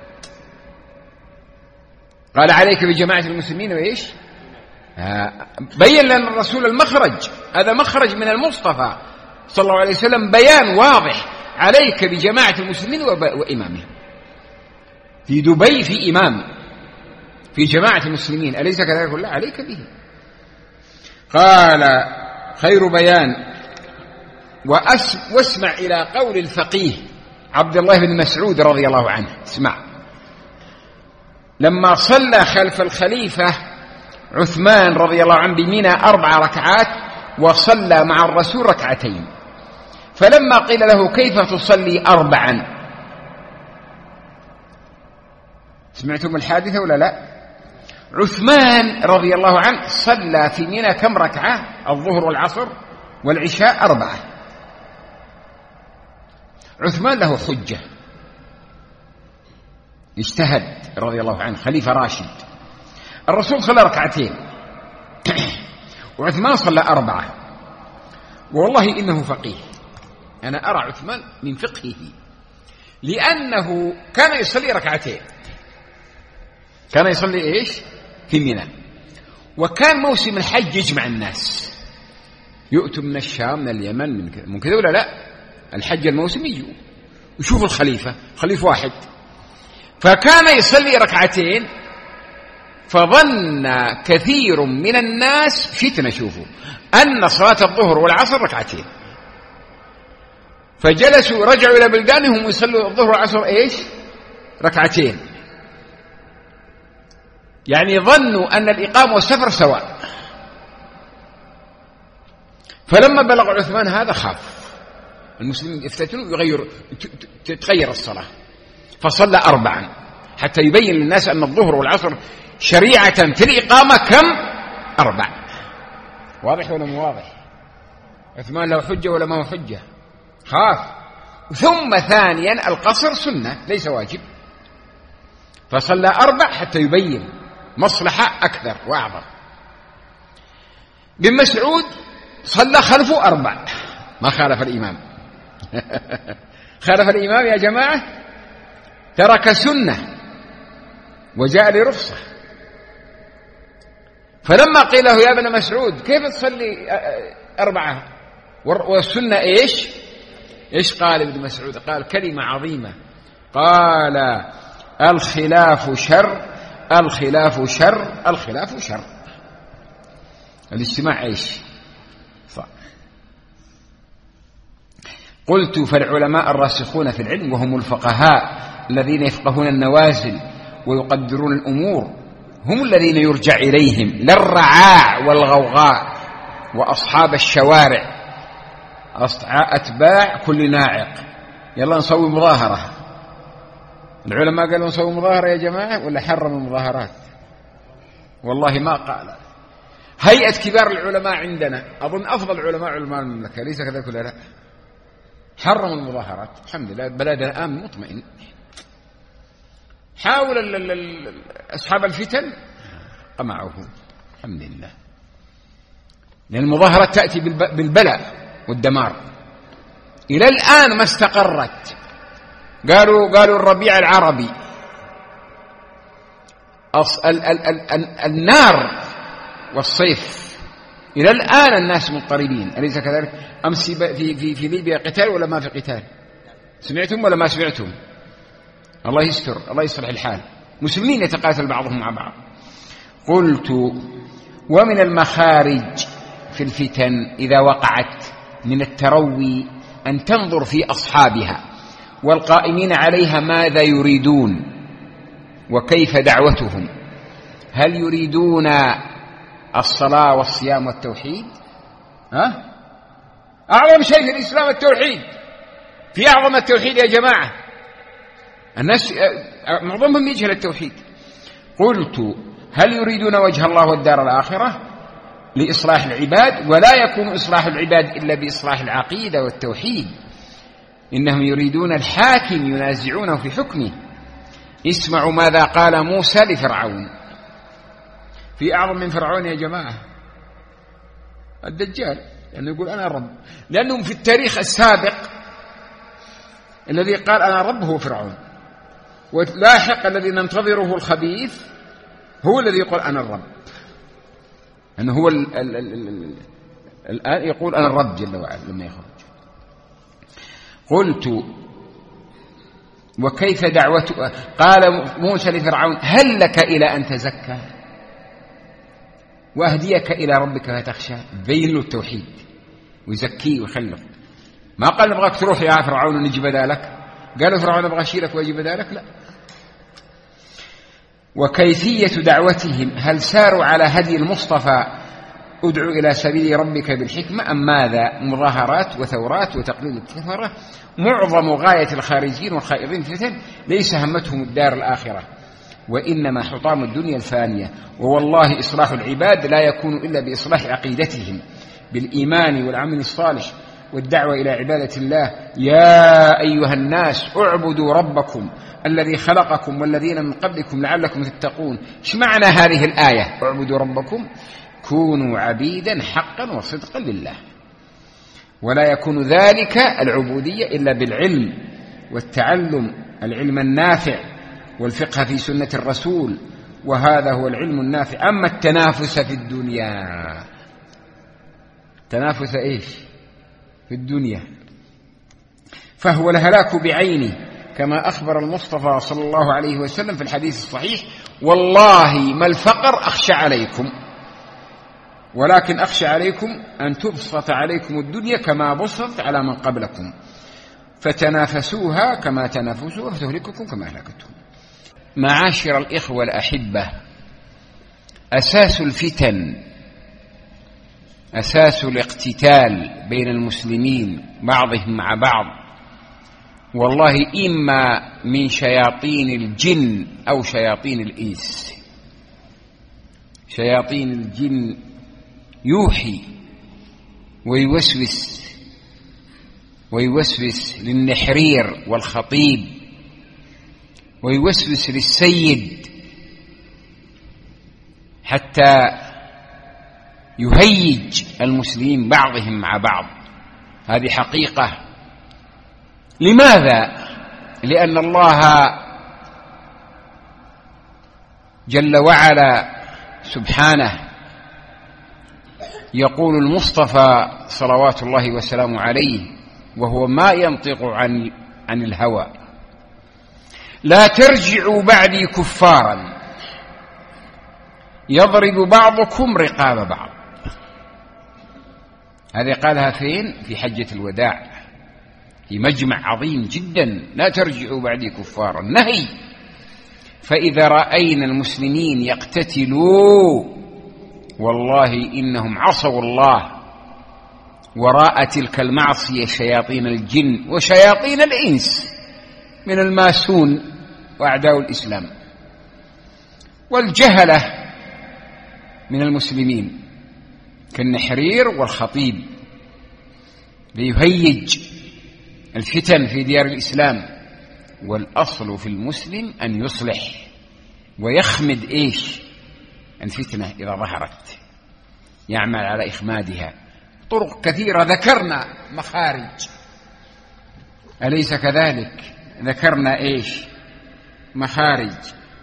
قال عليك بجماعة المسلمين وإيش آه بين لنا الرسول المخرج، هذا مخرج من المصطفى صلى الله عليه وسلم بيان واضح عليك بجماعة المسلمين وإمامهم. في دبي في إمام في جماعة المسلمين أليس كذلك؟ لا عليك به. قال خير بيان واسمع إلى قول الفقيه عبد الله بن مسعود رضي الله عنه. اسمع لما صلى خلف الخليفة عثمان رضي الله عنه بمنى أربع ركعات وصلى مع الرسول ركعتين، فلما قيل له كيف تصلي أربعا سمعتم الحادثة ولا لا؟ عثمان رضي الله عنه صلى في منى كم ركعة؟ الظهر والعصر والعشاء أربعة. عثمان له حجة اجتهد رضي الله عنه خليفة راشد. الرسول صلى ركعتين وعثمان صلى أربعة. والله إنه فقيه، أنا أرى عثمان من فقهه لأنه كان يصلي ركعتين، كان يصلي إيش في منى، وكان موسم الحج يجمع الناس يؤتوا من الشام من اليمن من كذا من كذا ولا لا، الحج الموسم يجوا وشوفوا الخليفة خليفة واحد، فكان يصلي ركعتين فظن كثير من الناس فتنة شوفوا أن صلاة الظهر والعصر ركعتين، فجلسوا رجعوا إلى بلدانهم ويصلوا الظهر والعصر إيش ركعتين، يعني ظنوا أن الإقامة والسفر سواء. فلما بلغ عثمان هذا خاف المسلمين يفتتنوا يغير تتغير الصلاة، فصلى أربعا حتى يبين للناس أن الظهر والعصر شريعة في الإقامة كم أربع. واضح ولا مو واضح؟ عثمان له حجة ولا ما هو حجة؟ خاف. ثم ثانيا القصر سنة ليس واجب، فصلى أربع حتى يبين مصلحة أكثر وأعظم. بن مسعود صلى خلفه أربع ما خالف الإمام خالف الإمام يا جماعة، ترك سنة وجاء لرخصة. فلما قيل له يا ابن مسعود كيف تصلي أربعة والسنة إيش إيش قال ابن مسعود؟ قال كلمة عظيمة، قال الخلاف شر الخلاف شر الخلاف شر. الاجتماع إيش صح. قلت فالعلماء الراسخون في العلم وهم الفقهاء الذين يفقهون النوازل ويقدرون الأمور هم الذين يرجع إليهم، لا الرعاع والغوغاء وأصحاب الشوارع أتباع كل ناعق. يلا نسوي مظاهرة. العلماء قالوا نسوي مظاهرة يا جماعة ولا حرموا المظاهرات؟ والله ما قال. هيئة كبار العلماء عندنا أظن أفضل علماء علماء المملكة ليس كذلك ولا لا؟ حرموا المظاهرات الحمد لله، بلدنا آمن مطمئن. حاول أصحاب الفتن قمعوه الحمد لله، لأن المظاهرة تأتي بالبلاء والدمار. إلى الآن ما استقرت قالوا قالوا الربيع العربي. ال ال ال النار والصيف إلى الآن الناس مضطربين، أليس كذلك؟ أمس في في في ليبيا قتال ولا ما في قتال؟ سمعتم ولا ما سمعتم؟ الله يستر، الله يصلح الحال. مسلمين يتقاتل بعضهم مع بعض. قلت: ومن المخارج في الفتن إذا وقعت من التروي أن تنظر في أصحابها والقائمين عليها ماذا يريدون وكيف دعوتهم. هل يريدون الصلاة والصيام والتوحيد؟ ها؟ أعظم شيء في الإسلام التوحيد. في أعظم التوحيد يا جماعة، الناس معظمهم يجهل التوحيد. قلت: هل يريدون وجه الله والدار الآخرة لإصلاح العباد؟ ولا يكون إصلاح العباد إلا بإصلاح العقيدة والتوحيد. إنهم يريدون الحاكم ينازعونه في حكمه. اسمعوا ماذا قال موسى لفرعون. في أعظم من فرعون يا جماعة؟ الدجال، يعني يقول أنا رب، لأنهم في التاريخ السابق الذي قال أنا رب هو فرعون، واللاحق الذي ننتظره الخبيث هو الذي يقول أنا الرب، أنه هو الآن يقول أنا الرب جل وعلا لما يخرج. قلت: وكيف دعوته؟ قال موسى لفرعون: هل لك إلى أن تزكى وأهديك إلى ربك فتخشى؟ بين له التوحيد ويزكيه ويخلف. ما قال نبغاك تروح يا فرعون ونجي بدالك، قالوا فرعون أبغى أشيلك وأجي بدالك، لا. وكيفية دعوتهم، هل ساروا على هدي المصطفى ادعو إلى سبيل ربك بالحكمة، أم ماذا؟ مظاهرات وثورات وتقليد الكفرة. معظم غاية الخارجين والخائضين في الفتن ليس همتهم الدار الآخرة، وإنما حطام الدنيا الفانية. ووالله إصلاح العباد لا يكون إلا بإصلاح عقيدتهم بالإيمان والعمل الصالح والدعوة إلى عبادة الله. يا أيها الناس اعبدوا ربكم الذي خلقكم والذين من قبلكم لعلكم تتقون. ايش معنى هذه الآية؟ اعبدوا ربكم، كونوا عبيدا حقا وصدقا لله. ولا يكون ذلك العبودية إلا بالعلم والتعلم، العلم النافع والفقه في سنة الرسول، وهذا هو العلم النافع. أما التنافس في الدنيا، تنافس إيش في الدنيا؟ فهو الهلاك بعينه، كما أخبر المصطفى صلى الله عليه وسلم في الحديث الصحيح: والله ما الفقر أخشى عليكم، ولكن أخشى عليكم أن تبسط عليكم الدنيا كما بسطت على من قبلكم، فتنافسوها كما تنافسوها فتهلككم كما أهلكتهم. معاشر الإخوة الأحبة، أساس الفتن، أساس الاقتتال بين المسلمين بعضهم مع بعض، والله إما من شياطين الجن أو شياطين الإنس. شياطين الجن يوحي ويوسوس ويوسوس للنحرير والخطيب، ويوسوس للسيد حتى يهيج المسلمين بعضهم مع بعض. هذه حقيقة. لماذا؟ لأن الله جل وعلا سبحانه يقول المصطفى صلوات الله وسلامه عليه، وهو ما ينطق عن عن الهوى: لا ترجعوا بعدي كفارا يضرب بعضكم رقاب بعض. هذه قالها فين؟ في حجة الوداع، في مجمع عظيم جدا. لا ترجعوا بعدي كفارا، نهي. فإذا رأينا المسلمين يقتتلوا والله إنهم عصوا الله، وراء تلك المعصية شياطين الجن وشياطين الإنس من الماسون وأعداء الإسلام والجهلة من المسلمين كالنحرير والخطيب، ليهيج الفتن في ديار الإسلام. والأصل في المسلم أن يصلح ويخمد إيش الفتنة إذا ظهرت، يعمل على إخمادها. طرق كثيرة ذكرنا مخارج، أليس كذلك؟ ذكرنا إيش مخارج،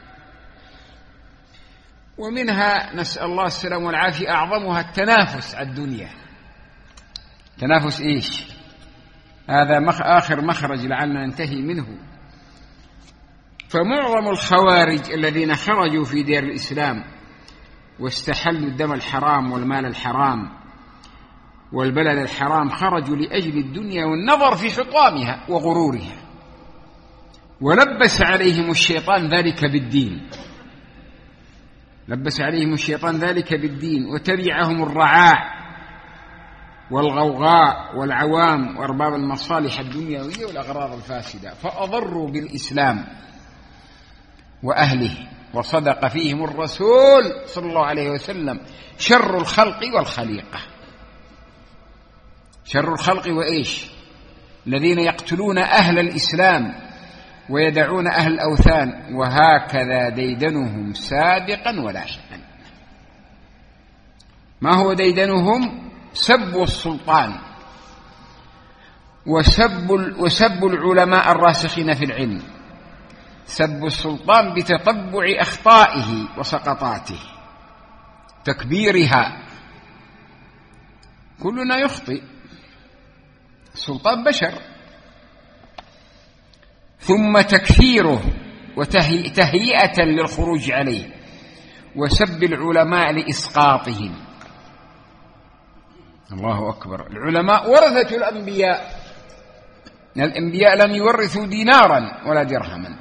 ومنها نسأل الله السلام والعافية أعظمها التنافس على الدنيا. تنافس إيش؟ هذا مخ آخر مخرج لعلنا ننتهي منه. فمعظم الخوارج الذين خرجوا في دير الإسلام واستحلوا الدم الحرام والمال الحرام والبلد الحرام خرجوا لأجل الدنيا والنظر في حطامها وغرورها، ولبس عليهم الشيطان ذلك بالدين لبس عليهم الشيطان ذلك بالدين وتبعهم الرعاع والغوغاء والعوام وأرباب المصالح الدنيوية والأغراض الفاسدة، فأضروا بالإسلام وأهله. وصدق فيهم الرسول صلى الله عليه وسلم: شر الخلق والخليقة. شر الخلق وإيش؟ الذين يقتلون أهل الإسلام ويدعون أهل الأوثان، وهكذا ديدنهم سابقا ولاحقا. ما هو ديدنهم؟ سب السلطان وسب, وسب العلماء الراسخين في العلم، سب السلطان بتتبع أخطائه وسقطاته، تكبيرها. كلنا يخطئ، السلطان بشر. ثم تكفيره وتهيئة للخروج عليه، وسب العلماء لإسقاطهم. الله أكبر. العلماء ورثة الأنبياء، الأنبياء لم يورثوا دينارا ولا درهما،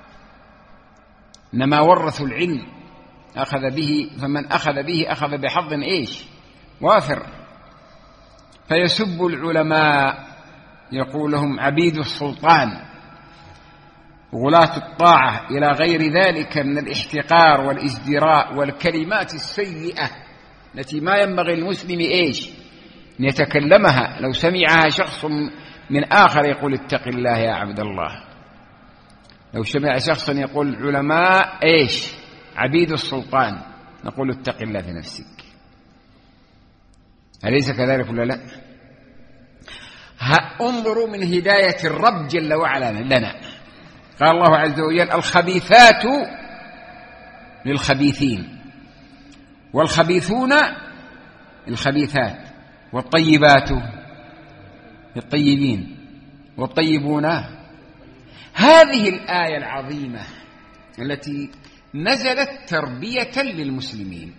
إنما ورثوا العلم، أخذ به، فمن أخذ به أخذ بحظ إيش وافر. فيسب العلماء، يقول لهم عبيد السلطان، غلاة الطاعة، إلى غير ذلك من الاحتقار والازدراء والكلمات السيئة التي ما ينبغي المسلم إيش أن يتكلمها. لو سمعها شخص من آخر يقول: اتق الله يا عبد الله. لو سمع شخصا يقول العلماء إيش عبيد السلطان، نقول: اتق الله في نفسك. أليس كذلك ولا لا؟ انظروا من هداية الرب جل وعلا لنا. قال الله عز وجل: الخبيثات للخبيثين، والخبيثون الخبيثات، والطيبات للطيبين، والطيبون. هذه الآية العظيمة التي نزلت تربية للمسلمين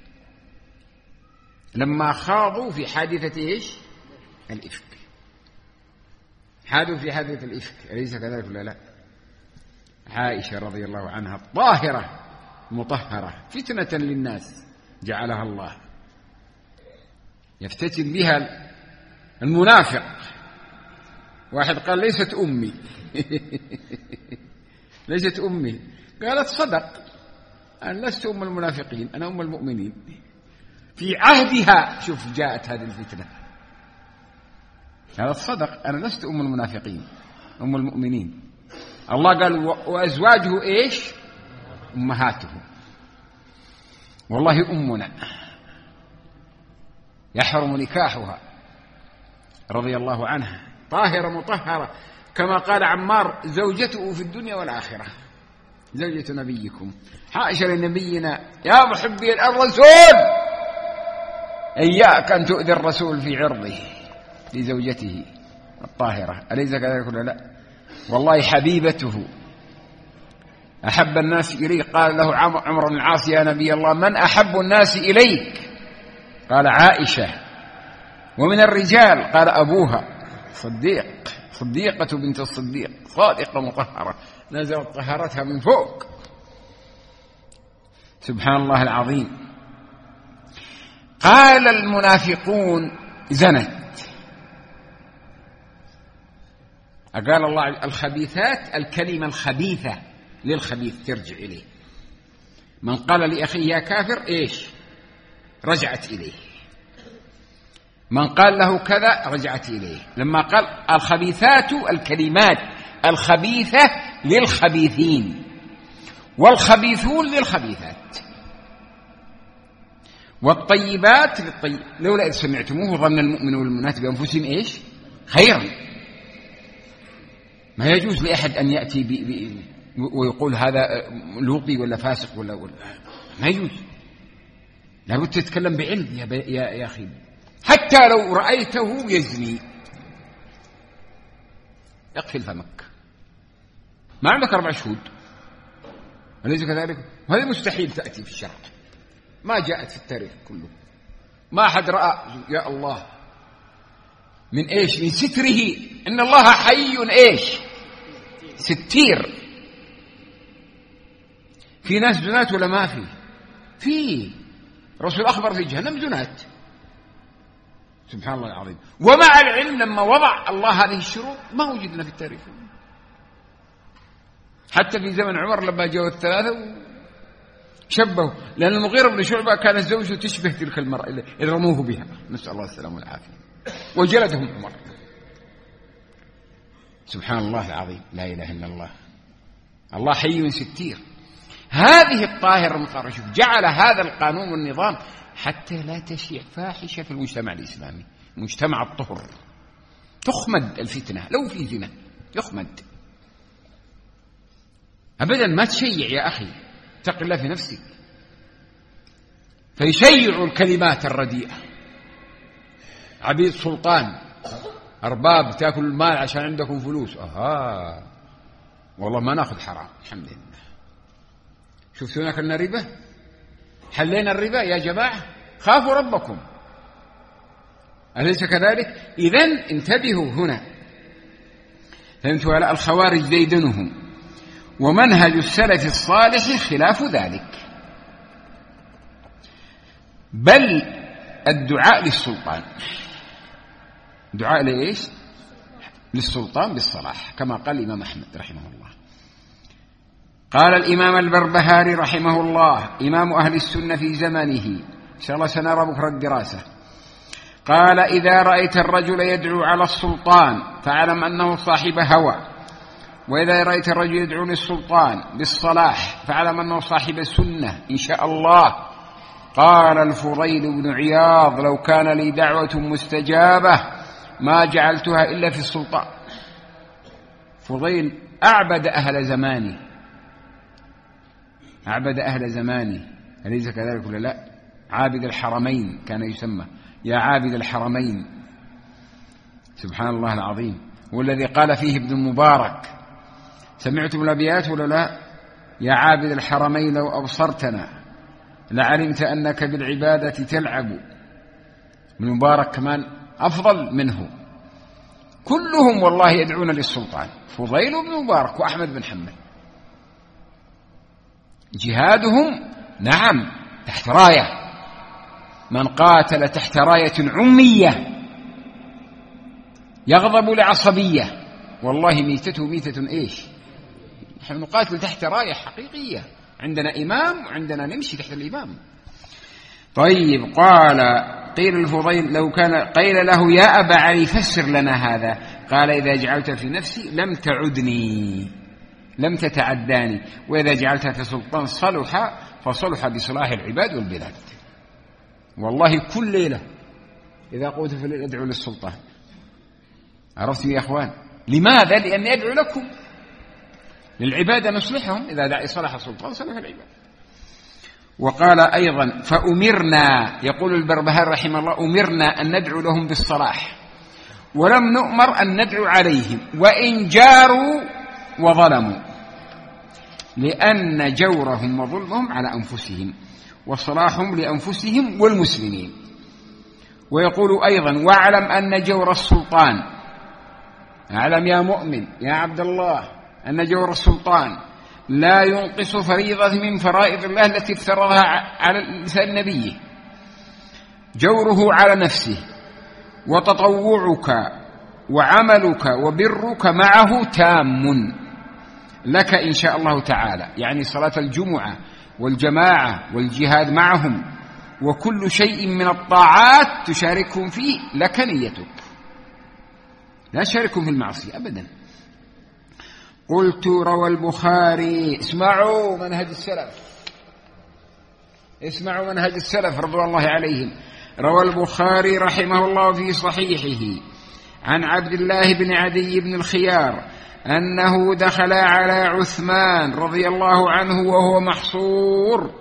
لما خاضوا في حادثة إيش الإفك. حادوا في حادثة الإفك، أليس كذلك ولا لا؟ عائشة رضي الله عنها الطاهرة مطهرة، فتنة للناس جعلها الله، يفتتن بها المنافق. واحد قال: ليست أمي ليست أمي. قالت: صدق، أنا لست أم المنافقين، أنا أم المؤمنين. في عهدها شوف جاءت هذه الفتنة. قالت: صدق، أنا لست أم المنافقين، أم المؤمنين. الله قال: وأزواجه إيش أمهاته. والله أمنا يحرم نكاحها رضي الله عنها، طاهرة مطهرة، كما قال عمار: زوجته في الدنيا والآخرة، زوجة نبيكم. حاشا لنبينا: يا محبي الرسول إياك أن تؤذي الرسول في عرضه لزوجته الطاهرة. أليس كذلك ولا لا؟ والله حبيبته أحب الناس إليه. قال له عمرو بن العاص: يا نبي الله، من أحب الناس إليك؟ قال: عائشة. ومن الرجال؟ قال: أبوها صديق، صديقة بنت الصديق، صادقة مطهرة، نزلت طهارتها من فوق. سبحان الله العظيم. قال: المنافقون زنت. قال الله: الخبيثات، الكلمة الخبيثة للخبيث ترجع إليه. من قال لأخيه يا كافر إيش رجعت إليه، من قال له كذا رجعت إليه. لما قال الخبيثات، الكلمات الخبيثة للخبيثين، والخبيثون للخبيثات، والطيبات للطيب. لولا إذ سمعتموه ظن المؤمن والمؤمنات بأنفسهم إيش خيرا. ما يجوز لأحد أن يأتي ب... ب... ويقول هذا لوطي ولا فاسق ولا, ولا ما يجوز. لابد تتكلم بعلم يا, ب... يا... يا أخي. حتى لو رأيته يزني اقفل فمك، ما عندك أربع شهود، أليس كذلك؟ وهذا مستحيل تأتي في الشرع، ما جاءت في التاريخ كله، ما حد رأى. يا الله، من إيش؟ من ستره، إن الله حي إيش؟ ستير. في ناس زنات ولا ما في؟ في رسول أخبر في جهنم زنات، سبحان الله العظيم. ومع العلم لما وضع الله هذه الشروط ما وجدنا في التاريخ، حتى في زمن عمر لما جاءوا الثلاثة شبهوا، لأن المغيرة بن شعبة كانت زوجته تشبه تلك المرأة إذ رموه بها، نسأل الله السلامة والعافية، وجلدهم عمر. سبحان الله العظيم، لا إله إلا الله. الله حي ستير. هذه الطاهرة المطهرة، شوف جعل هذا القانون والنظام حتى لا تشيع فاحشة في المجتمع الإسلامي، مجتمع الطهر، تخمد الفتنة. لو في زنا يخمد أبدا، ما تشيع يا أخي، اتق الله في نفسك. فيشيع الكلمات الرديئة، عبيد سلطان أرباب تأكل المال عشان عندكم فلوس، أها والله ما نأخذ حرام الحمد لله. شفتونا كنا ربا، حلينا الربا يا جماعة، خافوا ربكم، أليس كذلك؟ إذن انتبهوا هنا. فهمتوا؟ على الخوارج ديدنهم، ومنهج السلف الصالح خلاف ذلك، بل الدعاء للسلطان، دعاء لإيش؟ للسلطان بالصلاح، كما قال الإمام أحمد رحمه الله. قال الإمام البربهاري رحمه الله، إمام أهل السنة في زمانه، إن شاء الله سنرى بكرة الدراسة، قال: إذا رأيت الرجل يدعو على السلطان فاعلم أنه صاحب هوى، وإذا رأيت الرجل يدعو للسلطان بالصلاح فاعلم أنه صاحب سنة إن شاء الله. قال الفضيل بن عياض: لو كان لي دعوة مستجابة ما جعلتها إلا في السلطان. فضيل أعبد أهل زمانه، أعبد أهل زمانه، أليس كذلك ولا لا؟ عابد الحرمين كان يسمى، يا عابد الحرمين، سبحان الله العظيم. والذي قال فيه ابن المبارك، سمعتم الأبيات ولا لا؟ يا عابد الحرمين لو أبصرتنا لعلمت أنك بالعبادة تلعب. ابن المبارك كمان أفضل منه، كلهم والله يدعون للسلطان، فضيل بن مبارك وأحمد بن حنبل، جهادهم نعم تحت راية، من قاتل تحت راية عمية يغضب لعصبية والله ميتته ميتة إيش؟ نحن نقاتل تحت راية حقيقية، عندنا إمام وعندنا نمشي تحت الإمام. طيب، قال قيل الفضيل لو كان قيل له: يا أبا علي فسر لنا هذا. قال: إذا جعلت في نفسي لم تعدني، لم تتعداني، وإذا جعلتها في سلطان صلح فصلح بصلاح العباد والبلاد. والله كل ليلة إذا قلت في الليل أدعو للسلطان. عرفتم يا أخوان؟ لماذا؟ لأني أدعو لكم للعبادة نصلحهم، إذا صلح السلطان صلح العباد. وقال أيضا: فأمرنا، يقول البربهاري رحمه الله، أمرنا أن ندعو لهم بالصلاح، ولم نؤمر أن ندعو عليهم وإن جاروا وظلموا، لأن جورهم وظلمهم على أنفسهم وصلاحهم لأنفسهم والمسلمين. ويقول أيضا: واعلم أن جور السلطان، اعلم يا مؤمن يا عبد الله أن جور السلطان لا ينقص فريضة من فرائض الله التي افترضها على لسان نبيه. جوره على نفسه وتطوعك وعملك وبرك معه تام لك إن شاء الله تعالى، يعني صلاة الجمعة والجماعة والجهاد معهم وكل شيء من الطاعات تشاركهم فيه لك نيتك، لا تشاركهم في المعصية أبدا. قلت: روى البخاري، اسمعوا منهج السلف، اسمعوا منهج السلف رضوان الله عليهم. روى البخاري رحمه الله في صحيحه عن عبد الله بن عدي بن الخيار أنه دخل على عثمان رضي الله عنه وهو محصور،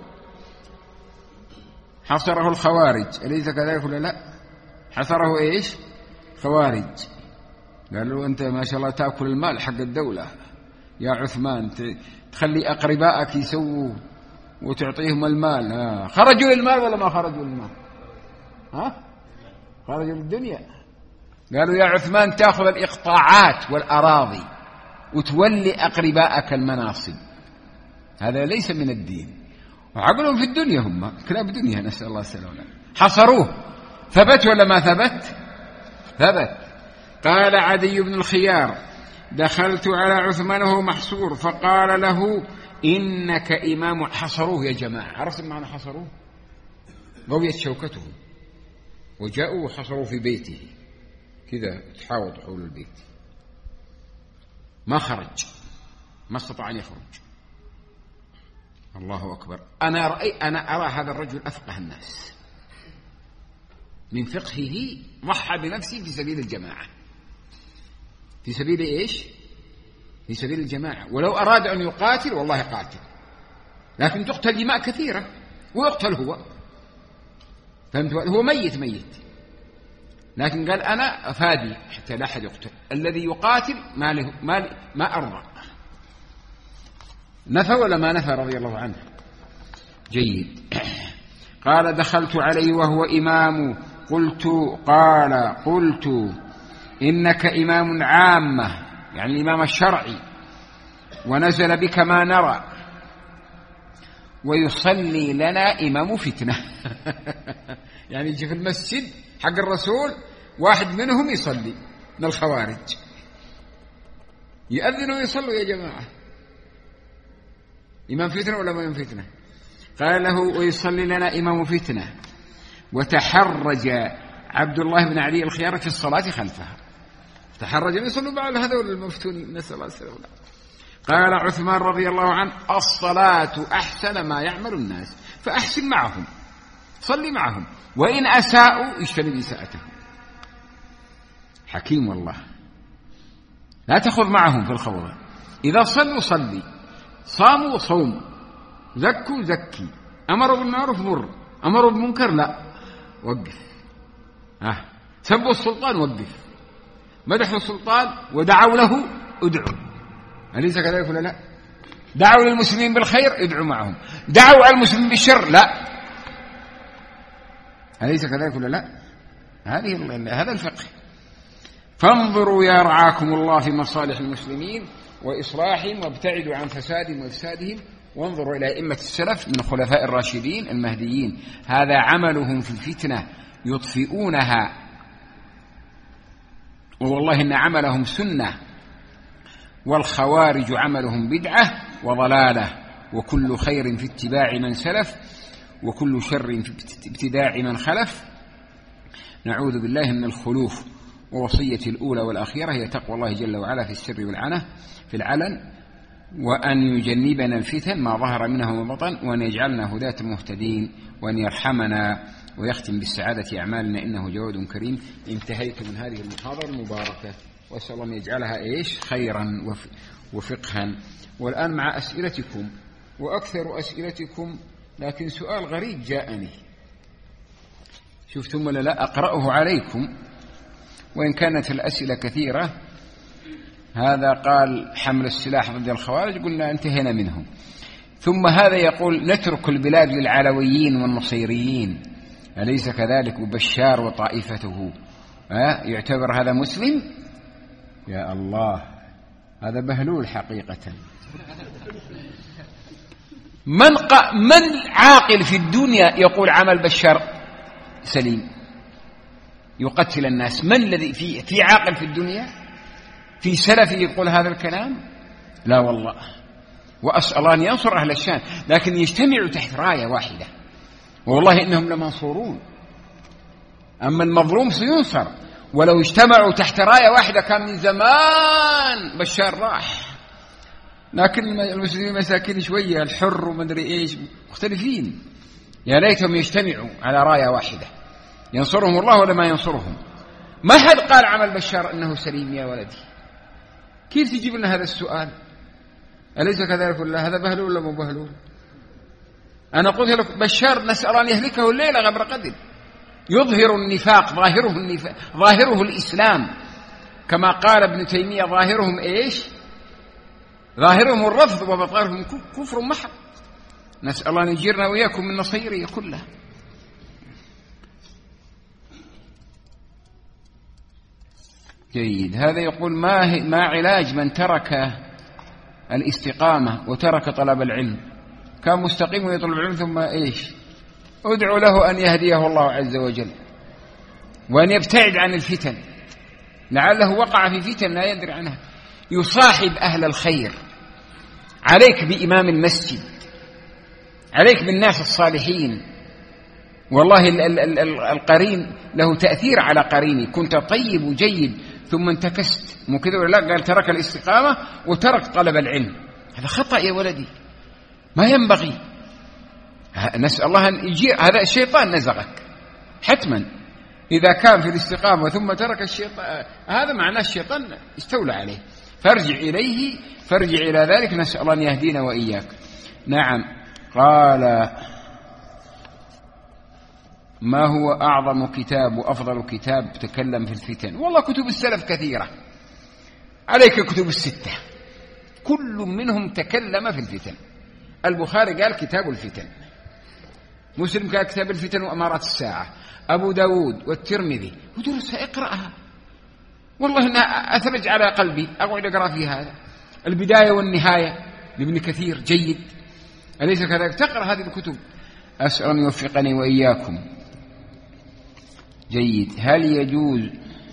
حصره الخوارج، أليس كذلك ولا لا؟ حصره إيش؟ خوارج. قالوا أنت ما شاء الله تأكل المال حق الدولة يا عثمان، تخلي أقربائك يسووا وتعطيهم المال. آه. خرجوا للمال ولا ما خرجوا للمال؟ ها؟ خرجوا للدنيا. قالوا يا عثمان تأخذ الإقطاعات والأراضي وتولي أقربائك المناصب، هذا ليس من الدين. وعقلهم في الدنيا، هم كلاب دنيا، نسأل الله السلامة. حصروه، ثبت ولا ما ثبت؟ ثبت. قال عدي بن الخيار دخلت على عثمان وهو محصور فقال له إنك إمام. حصروه يا جماعة، عرفت معنى حصروه؟ ضويت شوكته وجاءوا وحصروا في بيته كذا، تحاوط حول البيت، ما خرج، ما استطاع أن يخرج. الله أكبر. أنا رأي أنا أرى هذا الرجل أفقه الناس، من فقهه ضحى بنفسه في سبيل الجماعة. في سبيل إيش؟ في سبيل الجماعة. ولو أراد أن يقاتل والله قاتل، لكن تقتل دماء كثيرة ويقتل هو، فهمت؟ هو ميت ميت، لكن قال أنا أفادي حتى لا أحد يقتل. الذي يقاتل ما له ما, ما أرضى. نفى ولا ما نفى رضي الله عنه؟ جيد. قال دخلت عليه وهو إمام، قلت قال قلت إنك إمام عامة، يعني الإمام الشرعي، ونزل بك ما نرى، ويصلي لنا إمام فتنة. يعني يجي في المسجد حق الرسول واحد منهم يصلي من الخوارج، يؤذن ويصلوا يا جماعة. إمام فتنة ولا ما إمام فتنة؟ قال له ويصلي لنا إمام فتنة. وتحرج عبد الله بن علي الخيار في الصلاة خلفها، تحرج أن يصلوا بعد هذا المفتونين، نسأل الله السلامة. قال عثمان رضي الله عنه الصلاة أحسن ما يعمل الناس، فأحسن معهم، صلي معهم، وإن أساءوا اجتنب إساءتهم. حكيم والله، لا تأخذ معهم في الخوض. إذا صلوا صلي، صاموا صوم، زكوا زكي، أمروا بالمعروف مر، أمروا بالمنكر لا وقف. آه. سبوا السلطان وقف، مدحوا السلطان ودعوا له ادعوا، أليس كذلك ولا لا؟ دعوا للمسلمين بالخير ادعوا معهم، دعوا على المسلمين بالشر لا، أليس كذلك ولا لا؟ هذه هذا الفقه. فانظروا يا رعاكم الله في مصالح المسلمين وإصلاحهم، وابتعدوا عن فسادهم وإفسادهم، وانظروا إلى أئمة السلف من خلفاء الراشدين المهديين، هذا عملهم في الفتنة يطفئونها، والله إن عملهم سنة، والخوارج عملهم بدعة وضلالة، وكل خير في اتباع من سلف، وكل شر في ابتداع من خلف. نعوذ بالله من الخلوف. ووصية الأولى والأخيرة هي تقوى الله جل وعلا في السر والعنة في العلن، وأن يجنبنا الفتن ما ظهر منها وما بطن، وأن يجعلنا هداة مهتدين، وأن يرحمنا ويختم بالسعادة أعمالنا إنه جواد كريم. انتهيت من هذه المحاضرة المباركة، وأسأل الله أن يجعلها إيش خيرا وفقها. والآن مع أسئلتكم، وأكثر أسئلتكم، لكن سؤال غريب جاءني، شفتم ولا لا؟ أقرأه عليكم، وإن كانت الأسئلة كثيرة. هذا قال حمل السلاح ضد الخوارج، قلنا انتهينا منهم. ثم هذا يقول نترك البلاد للعلويين والنصيريين، أليس كذلك؟ وبشار وطائفته، أه؟ يعتبر هذا مسلم؟ يا الله، هذا بهلول حقيقة. من, ق... من عاقل في الدنيا يقول عمل بشار سليم يقتل الناس؟ من الذي في في عاقل في الدنيا في سلف يقول هذا الكلام؟ لا والله. وأسأل الله أن ينصر أهل الشام، لكن يجتمعوا تحت راية واحدة، والله إنهم لمنصورون. أما المظلوم سينصر، ولو اجتمعوا تحت راية واحدة كان من زمان بشار راح. لكن المسلمين مساكين شوية، الحر ومدري إيش مختلفين. يا ليتهم يجتمعوا على راية واحدة، ينصرهم الله ولا ما ينصرهم. ما حد قال عمل بشار أنه سليم يا ولدي، كيف تجيب لنا هذا السؤال؟ أليس كذلك؟ ولا هذا بهلول ولا مو بهلول؟ أنا قلت لك بشار نسأل أن يهلكه الليلة غبر قدر، يظهر النفاق، ظاهره النفاق، ظاهره الإسلام، كما قال ابن تيمية ظاهرهم إيش؟ ظاهرهم الرفض وبطارهم كفر محض. نسأل الله أن يجيرنا وإياكم من نصيره كلها. جيد. هذا يقول ما ما علاج من ترك الاستقامة وترك طلب العلم؟ كان مستقيم ويطلب العلم ثم إيش؟ ادعو له أن يهديه الله عز وجل وأن يبتعد عن الفتن، لعله وقع في فتن لا يدري عنها. يصاحب أهل الخير، عليك بإمام المسجد، عليك بالناس الصالحين. والله القرين له تأثير على قريني. كنت طيب وجيد ثم انتكست، مو كذا ولا لا؟ قال ترك الاستقامة وترك طلب العلم، هذا خطأ يا ولدي، ما ينبغي. نسأل الله أن يجي. هذا الشيطان نزغك حتما إذا كان في الاستقامة ثم ترك الشيطان، هذا معناه الشيطان استولى عليه. فارجع إليه، فارجع إلى ذلك. نسأل الله أن يهدينا وإياك. نعم. قال ما هو أعظم كتاب وأفضل كتاب تكلم في الفتن؟ والله كتب السلف كثيرة، عليك كتب الستة كل منهم تكلم في الفتن. البخاري قال كتاب الفتن، مسلم قال كتاب الفتن وأمارات الساعة، أبو داود والترمذي، ودرسها اقرأها. والله إنها أثرج على قلبي، أقعد أقرأ في هذا. البداية والنهاية لابن كثير جيد، أليس كذلك؟ تقرأ هذه الكتب. أسأل أن يوفقني وإياكم. جيد. هل يجوز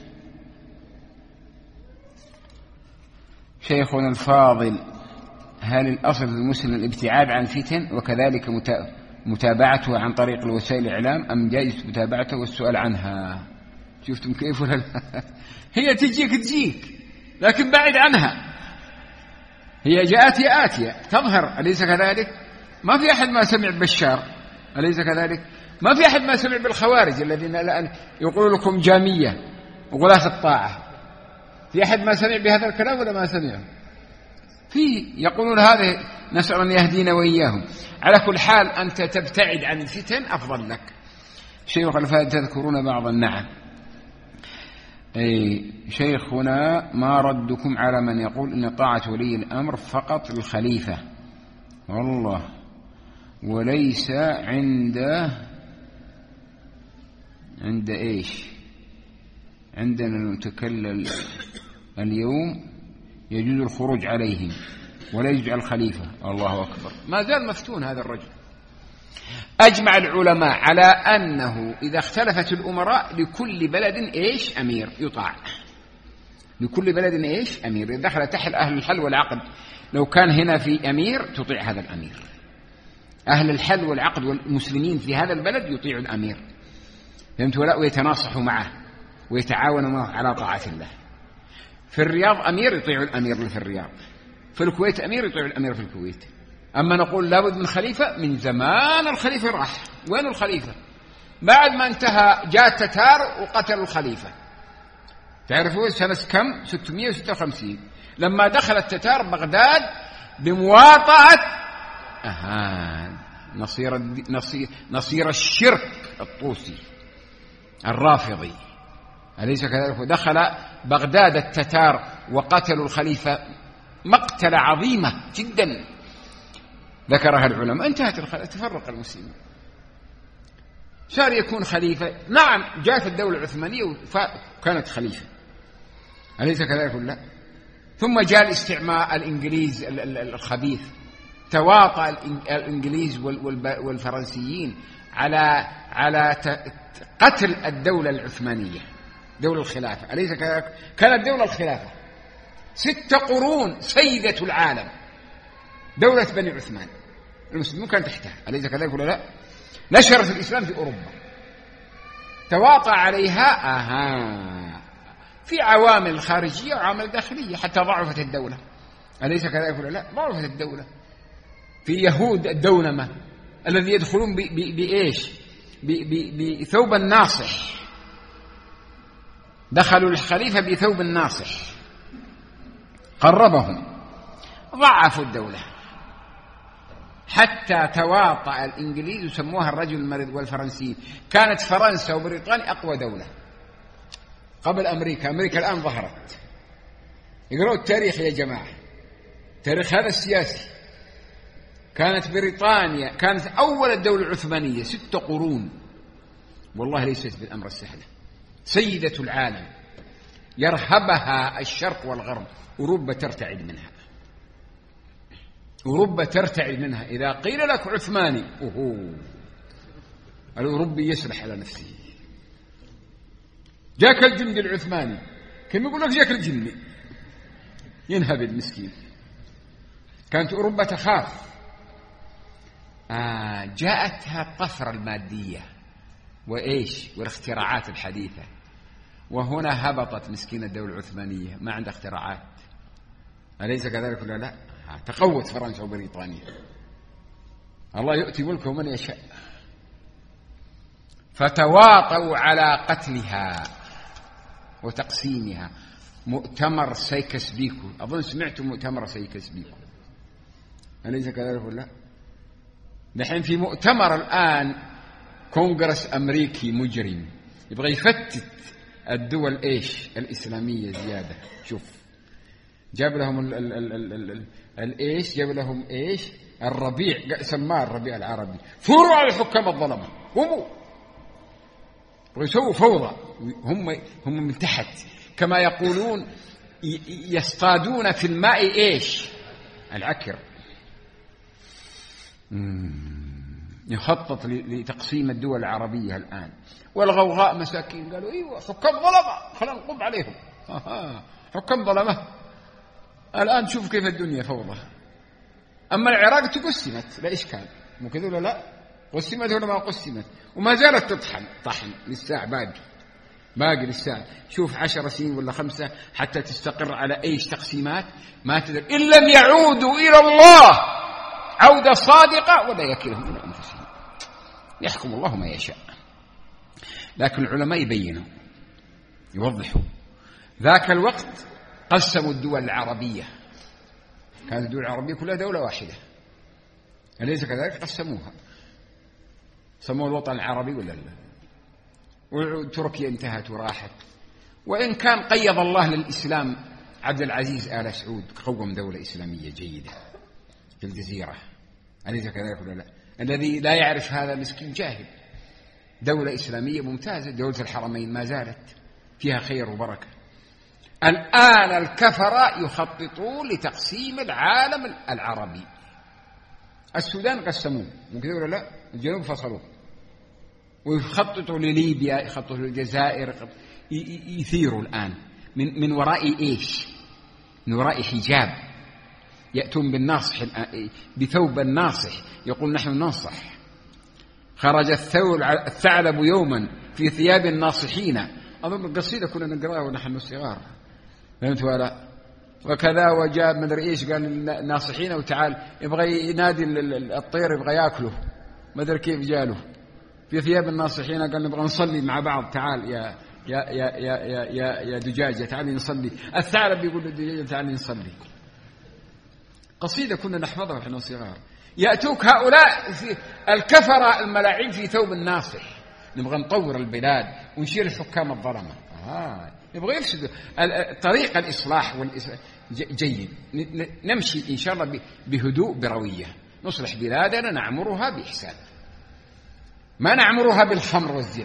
شيخنا الفاضل، هل الأصل في المسلم الابتعاد عن الفتن وكذلك متابعته عن طريق الوسائل الإعلام، أم جائز متابعته والسؤال عنها؟ شفتم كيف ولا لا؟ هي تجيك تجيك لكن بعد عنها. هي جاءتي آتية تظهر، أليس كذلك؟ ما في أحد ما سمع بشار، أليس كذلك؟ ما في أحد ما سمع بالخوارج الذين الآن يقول لكم جامية وغلاة الطاعة. في أحد ما سمع بهذا الكلام ولا ما سمع؟ في يقولون هذا. نسأل أن يهدينا وإياهم. على كل حال أنت تبتعد عن الفتن أفضل لك. شيخ الفائد تذكرون بعضا. نعم. أي شيخنا ما ردكم على من يقول إن طاعة ولي الأمر فقط للخليفة والله وليس عند عند إيش عندنا المتكلم اليوم يجوز الخروج عليهم ولا يجعل الخليفة؟ الله أكبر. ما زال مفتون هذا الرجل. أجمع العلماء على أنه إذا اختلفت الأمراء لكل بلد إيش أمير يطاع، لكل بلد إيش أمير. إذا دخل تحت أهل الحل والعقد، لو كان هنا في أمير تطيع هذا الأمير. أهل الحل والعقد والمسلمين في هذا البلد يطيع الأمير، فهمت ولا؟ ويتناصحوا معه ويتعاونوا معه على طاعة الله. في الرياض أمير يطيع الأمير في الرياض، في الكويت أمير يطيع الأمير في الكويت. أما نقول لابد من خليفة، من زمان الخليفة راح. وين الخليفة؟ بعد ما انتهى جاء التتار وقتلوا الخليفة. تعرفوا سنة كم؟ ستمائة وستة وخمسين لما دخل التتار بغداد بمواطأة أها نصير, نصير, نصير الشرك الطوسي الرافضي، أليس كذلك؟ دخل بغداد التتار وقتلوا الخليفة مقتلة عظيمة جدا ذكرها العلماء. انتهت الخلافة، تفرق المسلمين، صار يكون خليفة. نعم جاءت الدولة العثمانية وكانت خليفة، أليس كذلك ولا؟ ثم جاء الاستعمار الإنجليز الخبيث، تواطأ الإنجليز والفرنسيين على على قتل الدولة العثمانية، دولة الخلافة، أليس كذلك؟ كانت دولة الخلافة ست قرون سيدة العالم، دولة بني عثمان، المسلمون كانت تحتها، أليس كذلك ولا لا؟ نشرت الإسلام في أوروبا، تواطأ عليها أها في عوامل خارجية وعوامل داخلية حتى ضعفت الدولة، أليس كذلك ولا لا؟ ضعفت الدولة. في يهود الدونمة الذي يدخلون بإيش؟ بثوب الناصح، دخلوا الخليفة بثوب الناصح، قربهم، ضعفوا الدولة حتى تواطأ الإنجليز وسموها الرجل المريض والفرنسيين. كانت فرنسا وبريطانيا أقوى دولة قبل أمريكا. أمريكا الآن ظهرت. اقرأوا التاريخ يا جماعة، تاريخ هذا السياسي. كانت بريطانيا كانت أول الدولة العثمانية ست قرون، والله ليست بالأمر السهلة، سيدة العالم يرهبها الشرق والغرب. أوروبا ترتعد منها، أوروبا ترتعد منها. إذا قيل لك عثماني أوهو، الأوروبي يسرح على نفسه. جاك الجندي العثماني، كم يقول لك جاك الجندي، ينهب المسكين. كانت أوروبا تخاف. آه جاءتها الطفرة المادية وإيش والاختراعات الحديثة، وهنا هبطت مسكين الدولة العثمانية، ما عندها اختراعات. أليس كذلك ولا لا؟ تقوت فرنسا وبريطانيا. الله يؤتي ملكه من يشاء. فتواطوا على قتلها وتقسيمها. مؤتمر سيكس بيكو، أظن سمعتم مؤتمر سيكس بيكو، أليس كذلك ولا لا؟ نحن في مؤتمر الآن كونغرس أمريكي مجرم يبغى يفتت الدول إيش الإسلامية زيادة. شوف جاب لهم ال ال ال ال ال ال الإيش جاب لهم إيش الربيع، سماه الربيع العربي. فوروا على الحكام الظلمة، قوموا ويسووا فوضى. هم هم من تحت كما يقولون يصطادون في الماء إيش العكر. يخطط لتقسيم الدول العربية الآن، والغوغاء مساكين قالوا ايوه حكام ظلمة خلينا نقوم عليهم. حكام ظلمة. الآن شوف كيف الدنيا فوضى. أما العراق تقسمت لا إشكال، مو كذا ولا لا؟ قسمت ولا ما قسمت؟ وما زالت تطحن طحن للساعة، باقي باقي للساعة. شوف عشر سنين ولا خمسة حتى تستقر على أيش تقسيمات ما تدر، إن لم يعودوا إلى الله عودة صادقة ولا يكلهم إلى أنفسهم. يحكم الله ما يشاء. لكن العلماء يبينوا يوضحوا. ذاك الوقت قسموا الدول العربية، كانت الدول العربية كلها دولة واحدة، أليس كذلك؟ قسموها، سموه الوطن العربي ولا لا؟ وتركيا انتهت وراحت. وإن كان قيض الله للإسلام عبد العزيز آل سعود قوم دولة إسلامية جيدة في الجزيرة، أليس كذلك ولا لا؟ الذي لا يعرف هذا مسكين جاهل. دولة إسلامية ممتازة. دولة الحرمين ما زالت فيها خير وبركة. الآن الكفرة يخططون لتقسيم العالم العربي. السودان قسموه، ممكن ولا لا؟ الجنوب فصلوه، ويخططوا لليبيا، يخططوا للجزائر، يثيروا الآن من من وراء إيش؟ من وراء حجاب. يأتون بالناصح بثوب الناصح، يقول نحن ننصح. خرج الثعلب يوما في ثياب الناصحين. أظن القصيدة كنا نقرأها ونحن صغار، فهمت ولا؟ وكذا وجاء مدري إيش قال الناصحين وتعال يبغى ينادي الطير يبغى يأكله، مدري كيف جاله في ثياب الناصحين، قال نبغى نصلي مع بعض، تعال يا يا يا يا يا يا, يا دجاجة تعالي نصلي. الثعلب يقول للدجاجة تعالي نصلي. قصيدة كنا نحفظها ونحن صغار. يأتوك هؤلاء في الكفرة الملاعين في ثوب الناصح، نبغى نطور البلاد ونشيل الحكام الظلمة. آه. نبغى يفسدوا طريق الإصلاح والإصلاح جيد. نمشي إن شاء الله بهدوء بروية، نصلح بلادنا، نعمرها بإحسان، ما نعمرها بالخمر والزنا،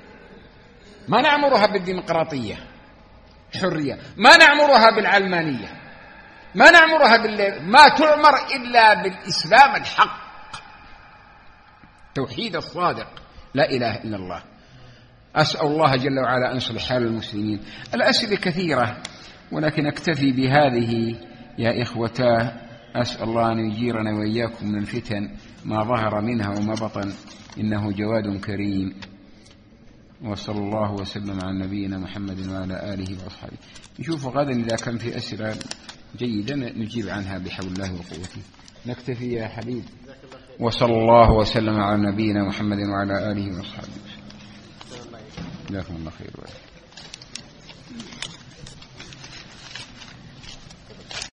ما نعمرها بالديمقراطية حرية، ما نعمرها بالعلمانية، ما نعمرها بالليل، ما تعمر إلا بالإسلام الحق، توحيد الصادق، لا إله إلا الله. أسأل الله جل وعلا أن يصلح حال المسلمين. الأسئلة كثيرة ولكن أكتفي بهذه يا إخوتاه. أسأل الله أن يجيرنا وإياكم من الفتن ما ظهر منها وما بطن، إنه جواد كريم. وصلى الله وسلم على نبينا محمد وعلى آله وأصحابه. نشوف غدا إذا كان في أسئلة جيدة نجيب عنها بحول الله وقوته. نكتفي يا حبيب. وصلى الله وسلم على نبينا محمد وعلى آله وأصحابه. جزاكم الله خير.